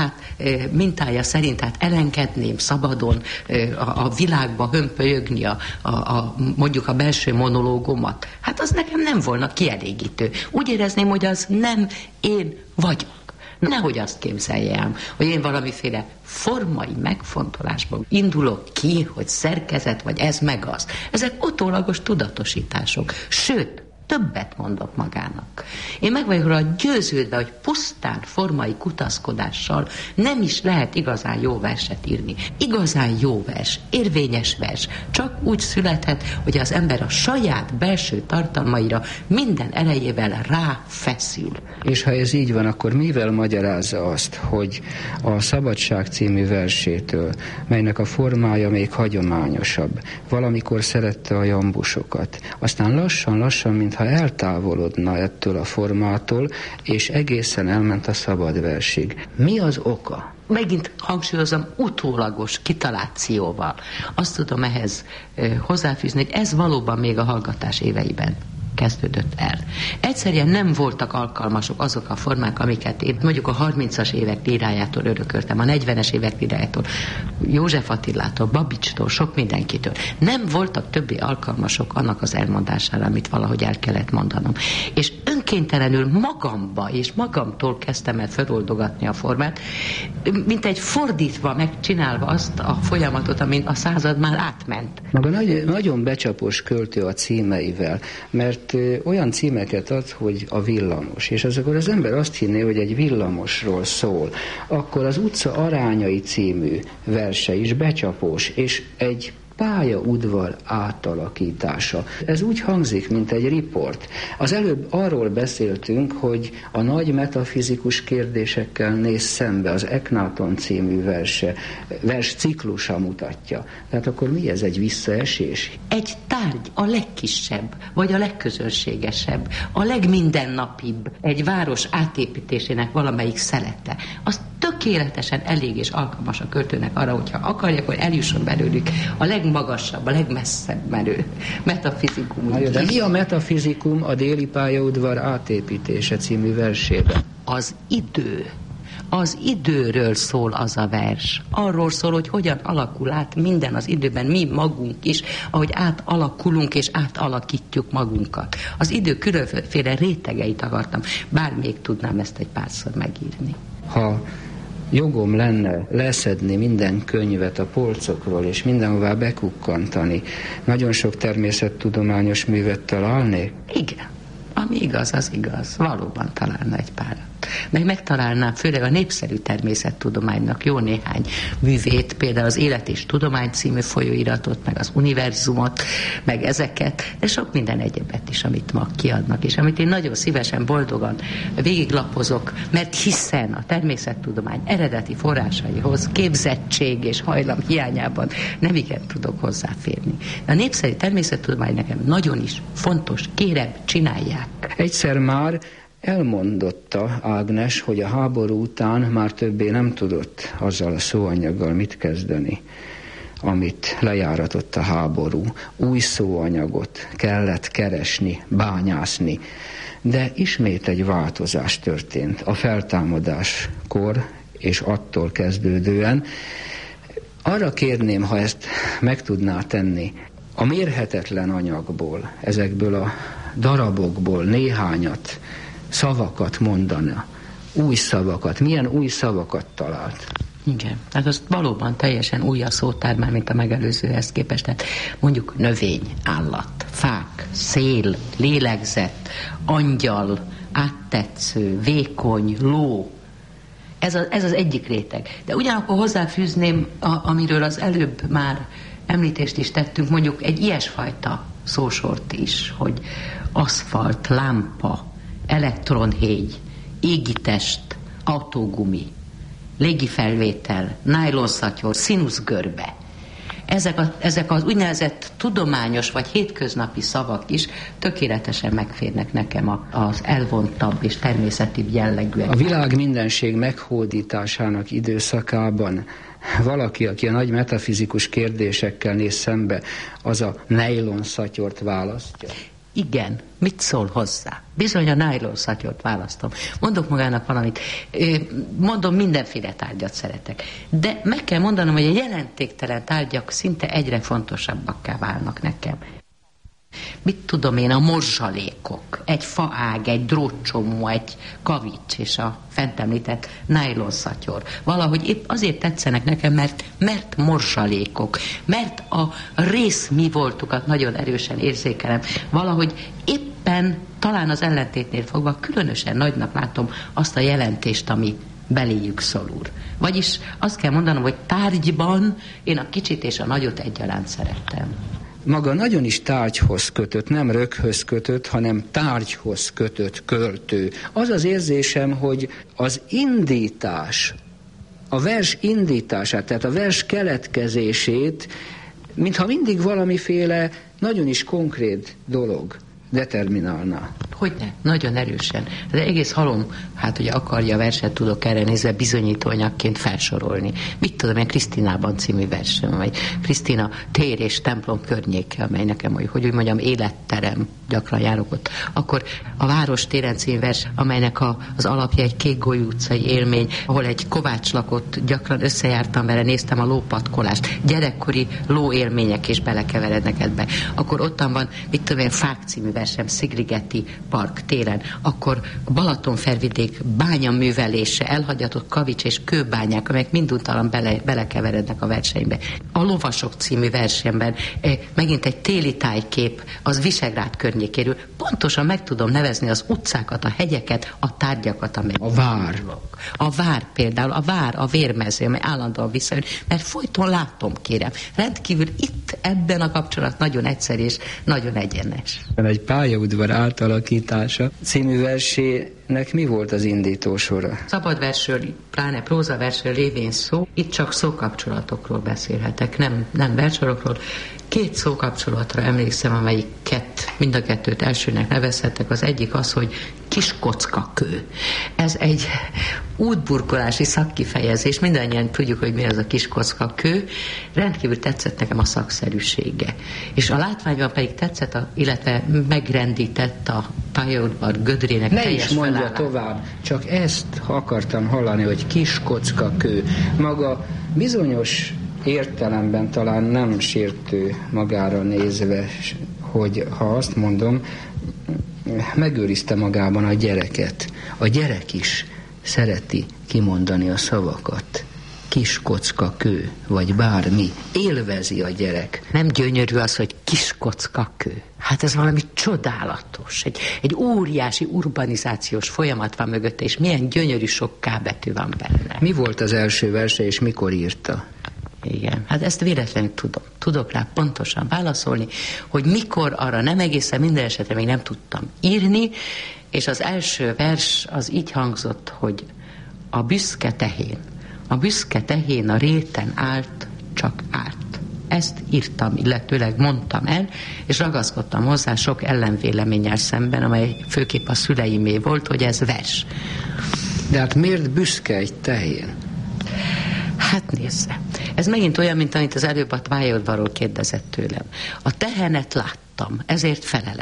mintája szerint elengedném szabadon a világba hömpölyögni mondjuk a belső monológomat, az nekem nem volna kielégítő. Úgy érezném, hogy az nem én vagyok. Nehogy azt képzeljem, hogy én valamiféle formai megfontolásból indulok ki, hogy szerkezet, vagy ez meg az. Ezek utólagos tudatosítások. Sőt, többet mondok magának. Én meg vagyok róla győződve, hogy pusztán formai kutaszkodással nem is lehet igazán jó verset írni. Igazán jó vers, érvényes vers csak úgy születhet, hogy az ember a saját belső tartalmaira minden erejével ráfeszül. És ha ez így van, akkor mivel magyarázza azt, hogy a Szabadság című versétől, melynek a formája még hagyományosabb, valamikor szerette a jambusokat, aztán lassan, mintha eltávolodna ettől a formától, és egészen elment a szabad versig. Mi az oka? Megint hangsúlyozom, utólagos kitalációval. Azt tudom ehhez hozzáfűzni, hogy ez valóban még a hallgatás éveiben kezdődött el. Egyszerűen nem voltak alkalmasok azok a formák, amiket én mondjuk a 30-as évek lírájától örököltem, a 40-es évek lírájától, József Attilától, Babicstól, sok mindenkitől. Nem voltak többé alkalmasok annak az elmondására, amit valahogy el kellett mondanom. És önkéntelenül magamba és magamtól kezdtem el feloldogatni a formát, mint egy fordítva, megcsinálva azt a folyamatot, amin a század már átment. Maga nagyon becsapós költő a címeivel, mert olyan címeket ad, hogy a villamos, és akkor az ember azt hinné, hogy egy villamosról szól. Akkor az Utca arányai című verse is becsapós, és egy pályaudvar átalakítása. Ez úgy hangzik, mint egy riport. Az előbb arról beszéltünk, hogy a nagy metafizikus kérdésekkel néz szembe, az Eknáton című vers ciklusa mutatja. Tehát akkor mi ez, egy visszaesés? Egy tárgy a legkisebb, vagy a legközönségesebb, a legmizennapibb egy város átépítésének valamelyik szelete. Az tökéletesen elég és alkalmas a költőnek arra, hogyha akarja, hogy eljusson belőlük a legmagasabb, a legmesszebb menő metafizikum. De mi a metafizikum a Déli pályaudvar átépítése című versében? Az idő. Az időről szól az a vers. Arról szól, hogy hogyan alakul át minden az időben, mi magunk is, ahogy átalakulunk és átalakítjuk magunkat. Az idő különféle rétegeit akartam, bár még tudnám ezt egy párszor megírni. Ha jogom lenne leszedni minden könyvet a polcokról, és mindenhová bekukkantani, nagyon sok természettudományos művet találnék? Igen. Ami igaz, az igaz. Valóban találna egy párat. Meg megtalálnám főleg a népszerű természettudománynak jó néhány művét, például az Élet és Tudomány című folyóiratot, meg az Univerzumot, meg ezeket, de sok minden egyebet is, amit ma kiadnak, és amit én nagyon szívesen, boldogan végiglapozok, mert hiszen a természettudomány eredeti forrásaihoz képzettség és hajlam hiányában nem igen tudok hozzáférni. De a népszerű természettudomány nekem nagyon is fontos, kérem, csinálják. Egyszer már elmondotta Ágnes, hogy a háború után már többé nem tudott azzal a szóanyaggal mit kezdeni, amit lejáratott a háború. Új szóanyagot kellett keresni, bányászni. De ismét egy változás történt a feltámadáskor, és attól kezdődően Arra kérném, ha ezt meg tudná tenni, a mérhetetlen anyagból, ezekből a darabokból néhányat, szavakat mondana, új szavakat. Milyen új szavakat talált? Igen, hát az valóban teljesen új a szótár, már mint a megelőzőhez képest. Tehát mondjuk növény, állat, fák, szél, lélegzet, angyal, áttetsző, vékony, ló. Ez az egyik réteg. De ugyanakkor hozzáfűzném, amiről az előbb már említést is tettünk, mondjuk egy ilyesfajta szósort is, hogy aszfalt, lámpa, elektronhéj, égitest, autógumi, légifelvétel, nájlonszatyor, színuszgörbe. Ezek az úgynevezett tudományos vagy hétköznapi szavak is tökéletesen megférnek nekem az elvontabb és természetibb jellegűek. A világ mindenség meghódításának időszakában valaki, aki a nagy metafizikus kérdésekkel néz szembe, az a nejlonszatyort választja. Igen, mit szól hozzá? Bizony a nájlonszatyrot választom. Mondok magának valamit. Mondom, mindenféle tárgyat szeretek. De meg kell mondanom, hogy a jelentéktelen tárgyak szinte egyre fontosabbakká válnak nekem. Mit tudom én, a morzsalékok, egy faág, egy drótcsomó, egy kavics és a fent említett nájlonszatyor. Valahogy épp azért tetszenek nekem, mert morzsalékok, mert a rész mi voltukat nagyon erősen érzékelem. Valahogy éppen talán az ellentétnél fogva különösen nagynak látom azt a jelentést, ami beléjük szorul. Vagyis azt kell mondanom, hogy tárgyban én a kicsit és a nagyot egyaránt szerettem. Maga nagyon is tárgyhoz kötött, nem röghöz kötött, hanem tárgyhoz kötött költő. Az az érzésem, hogy az indítás, a vers indítását, tehát a vers keletkezését, mintha mindig valamiféle nagyon is konkrét dolog determinálná. Hogyne? Nagyon erősen. De egész halom, hát ugye akarja verset, tudok erre nézve bizonyítóanyagként felsorolni. Mit tudom én, Krisztinában című versem, vagy Krisztina tér és templom környéke, amely nekem, hogy úgy mondjam, életterem, gyakran járok ott. Akkor a Város téren című vers, amelynek az alapja egy Kékgolyó utcai élmény, ahol egy kovács lakott, gyakran összejártam vele, néztem a lópatkolást, gyerekkori lóélmények is belekeverednek ebbe. Akkor ottan van, mit tudom én, Fák című versem, Szigrigeti Park téren, akkor Balatonfelvidék bányaművelése, elhagyatott kavics és kőbányák, amelyek minduntalan belekeverednek a versenybe. A Lovasok című versenyben megint egy téli tájkép az Visegrád környékéről. Pontosan meg tudom nevezni az utcákat, a hegyeket, a tárgyakat, amelyek... A vár. A vár például, a vár, a vérmező, amely állandóan visszajön, mert folyton látom, kérem. Rendkívül itt ebben a kapcsolat nagyon egyszerű és nagyon egyenes. Egy pályaudvar átalakítása című versének mi volt az indítósora? Szabadversről, pláne prózaversről lévén szó, itt csak szókapcsolatokról beszélhetek, nem versorokról. 2 szókapcsolatra emlékszem, amelyiket mind a kettőt elsőnek nevezhetek. Az egyik az, hogy kiskockakő. Ez egy útburkolási szakkifejezés, mindannyian tudjuk, hogy mi az a kiskockakő. Rendkívül tetszett nekem a szakszerűsége. És a látványban pedig tetszett, illetve megrendített a pályaudvar gödrének ne teljes is mondja felállás. tovább, csak ezt akartam hallani, hogy kiskockakő. Maga bizonyos értelemben talán nem sértő magára nézve, hogy ha azt mondom, megőrizte magában a gyereket. A gyerek is szereti kimondani a szavakat. Kiskockakő, vagy bármi. Élvezi a gyerek. Nem gyönyörű az, hogy kiskockakő. Hát ez valami csodálatos. Egy óriási urbanizációs folyamat van mögötte, és milyen gyönyörű sok K betű van benne. Mi volt az első verse, és mikor írta? Igen, hát ezt véletlenül tudom. Tudok rá pontosan válaszolni, hogy mikor, arra nem egészen, minden esetre még nem tudtam írni, és az első vers az így hangzott, hogy a büszke tehén a réten állt, csak állt. Ezt írtam, illetőleg mondtam el, és ragaszkodtam hozzá sok ellenvéleménnyel szemben, amely főképp a szüleimé volt, hogy ez vers. De hát miért büszke egy tehén? Hát nézze, ez megint olyan, mint amit az előbb a pályaudvarról kérdezett tőlem. A tehenet láttam, ezért felelek.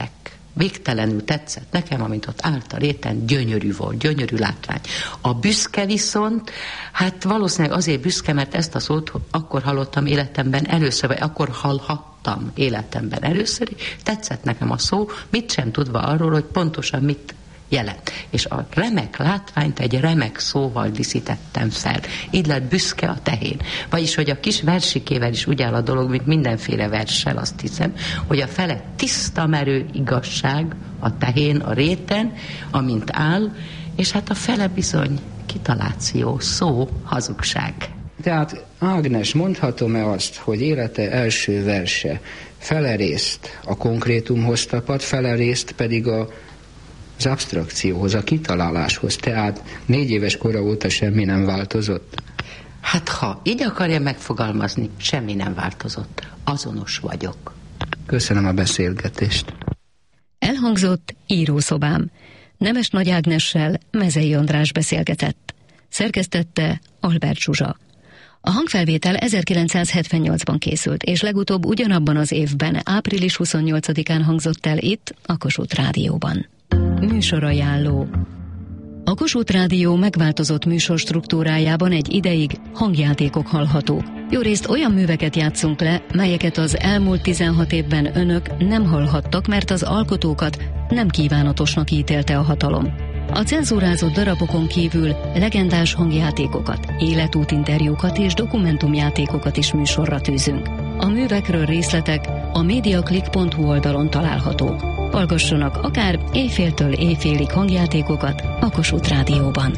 végtelenül tetszett nekem, amint ott állt a réten, gyönyörű volt, gyönyörű látvány. A büszke viszont, hát valószínűleg azért büszke, mert ezt a szót akkor hallottam életemben először, vagy akkor hallhattam életemben először, tetszett nekem a szó, mit sem tudva arról, hogy pontosan mit jelent. És a remek látványt egy remek szóval díszítettem fel. Így lett büszke a tehén. Vagyis, hogy a kis versikével is úgy áll a dolog, mint mindenféle verssel, azt hiszem, hogy a fele tiszta merő igazság a tehén, a réten, amint áll, és hát a fele bizony kitaláció, szó, hazugság. Tehát Ágnes, mondhatom-e azt, hogy élete első verse fele részt a konkrétumhoz tapad, fele részt pedig az absztrakcióhoz, a kitaláláshoz, tehát 4 éves kora óta semmi nem változott? Hát ha így akarja megfogalmazni, semmi nem változott. Azonos vagyok. Köszönöm a beszélgetést. Elhangzott Írószobám. Nemes Nagy Ágnessel Mezei András beszélgetett. Szerkesztette Albert Zsuzsa. A hangfelvétel 1978-ban készült, és legutóbb ugyanabban az évben, április 28-án hangzott el itt, a Kossuth Rádióban. Műsorajánló. A Kossuth Rádió megváltozott műsorstruktúrájában egy ideig hangjátékok hallhatók. Jórészt olyan műveket játszunk le, melyeket az elmúlt 16 évben önök nem hallhattak, mert az alkotókat nem kívánatosnak ítélte a hatalom. A cenzúrázott darabokon kívül legendás hangjátékokat, életútinterjúkat és dokumentumjátékokat is műsorra tűzünk. A művekről részletek a mediaclick.hu oldalon találhatók. Hallgassanak akár éjféltől éjfélig hangjátékokat a Kossuth Rádióban.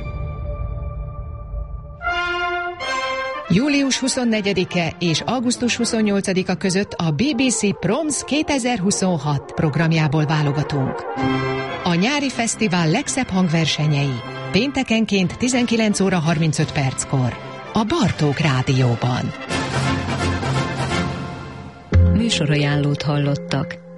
Július 24-e és augusztus 28-a között a BBC Proms 2026 programjából válogatunk. A nyári fesztivál legszebb hangversenyei péntekenként 19 óra 35 perckor a Bartók Rádióban. Műsorajánlót hallottak.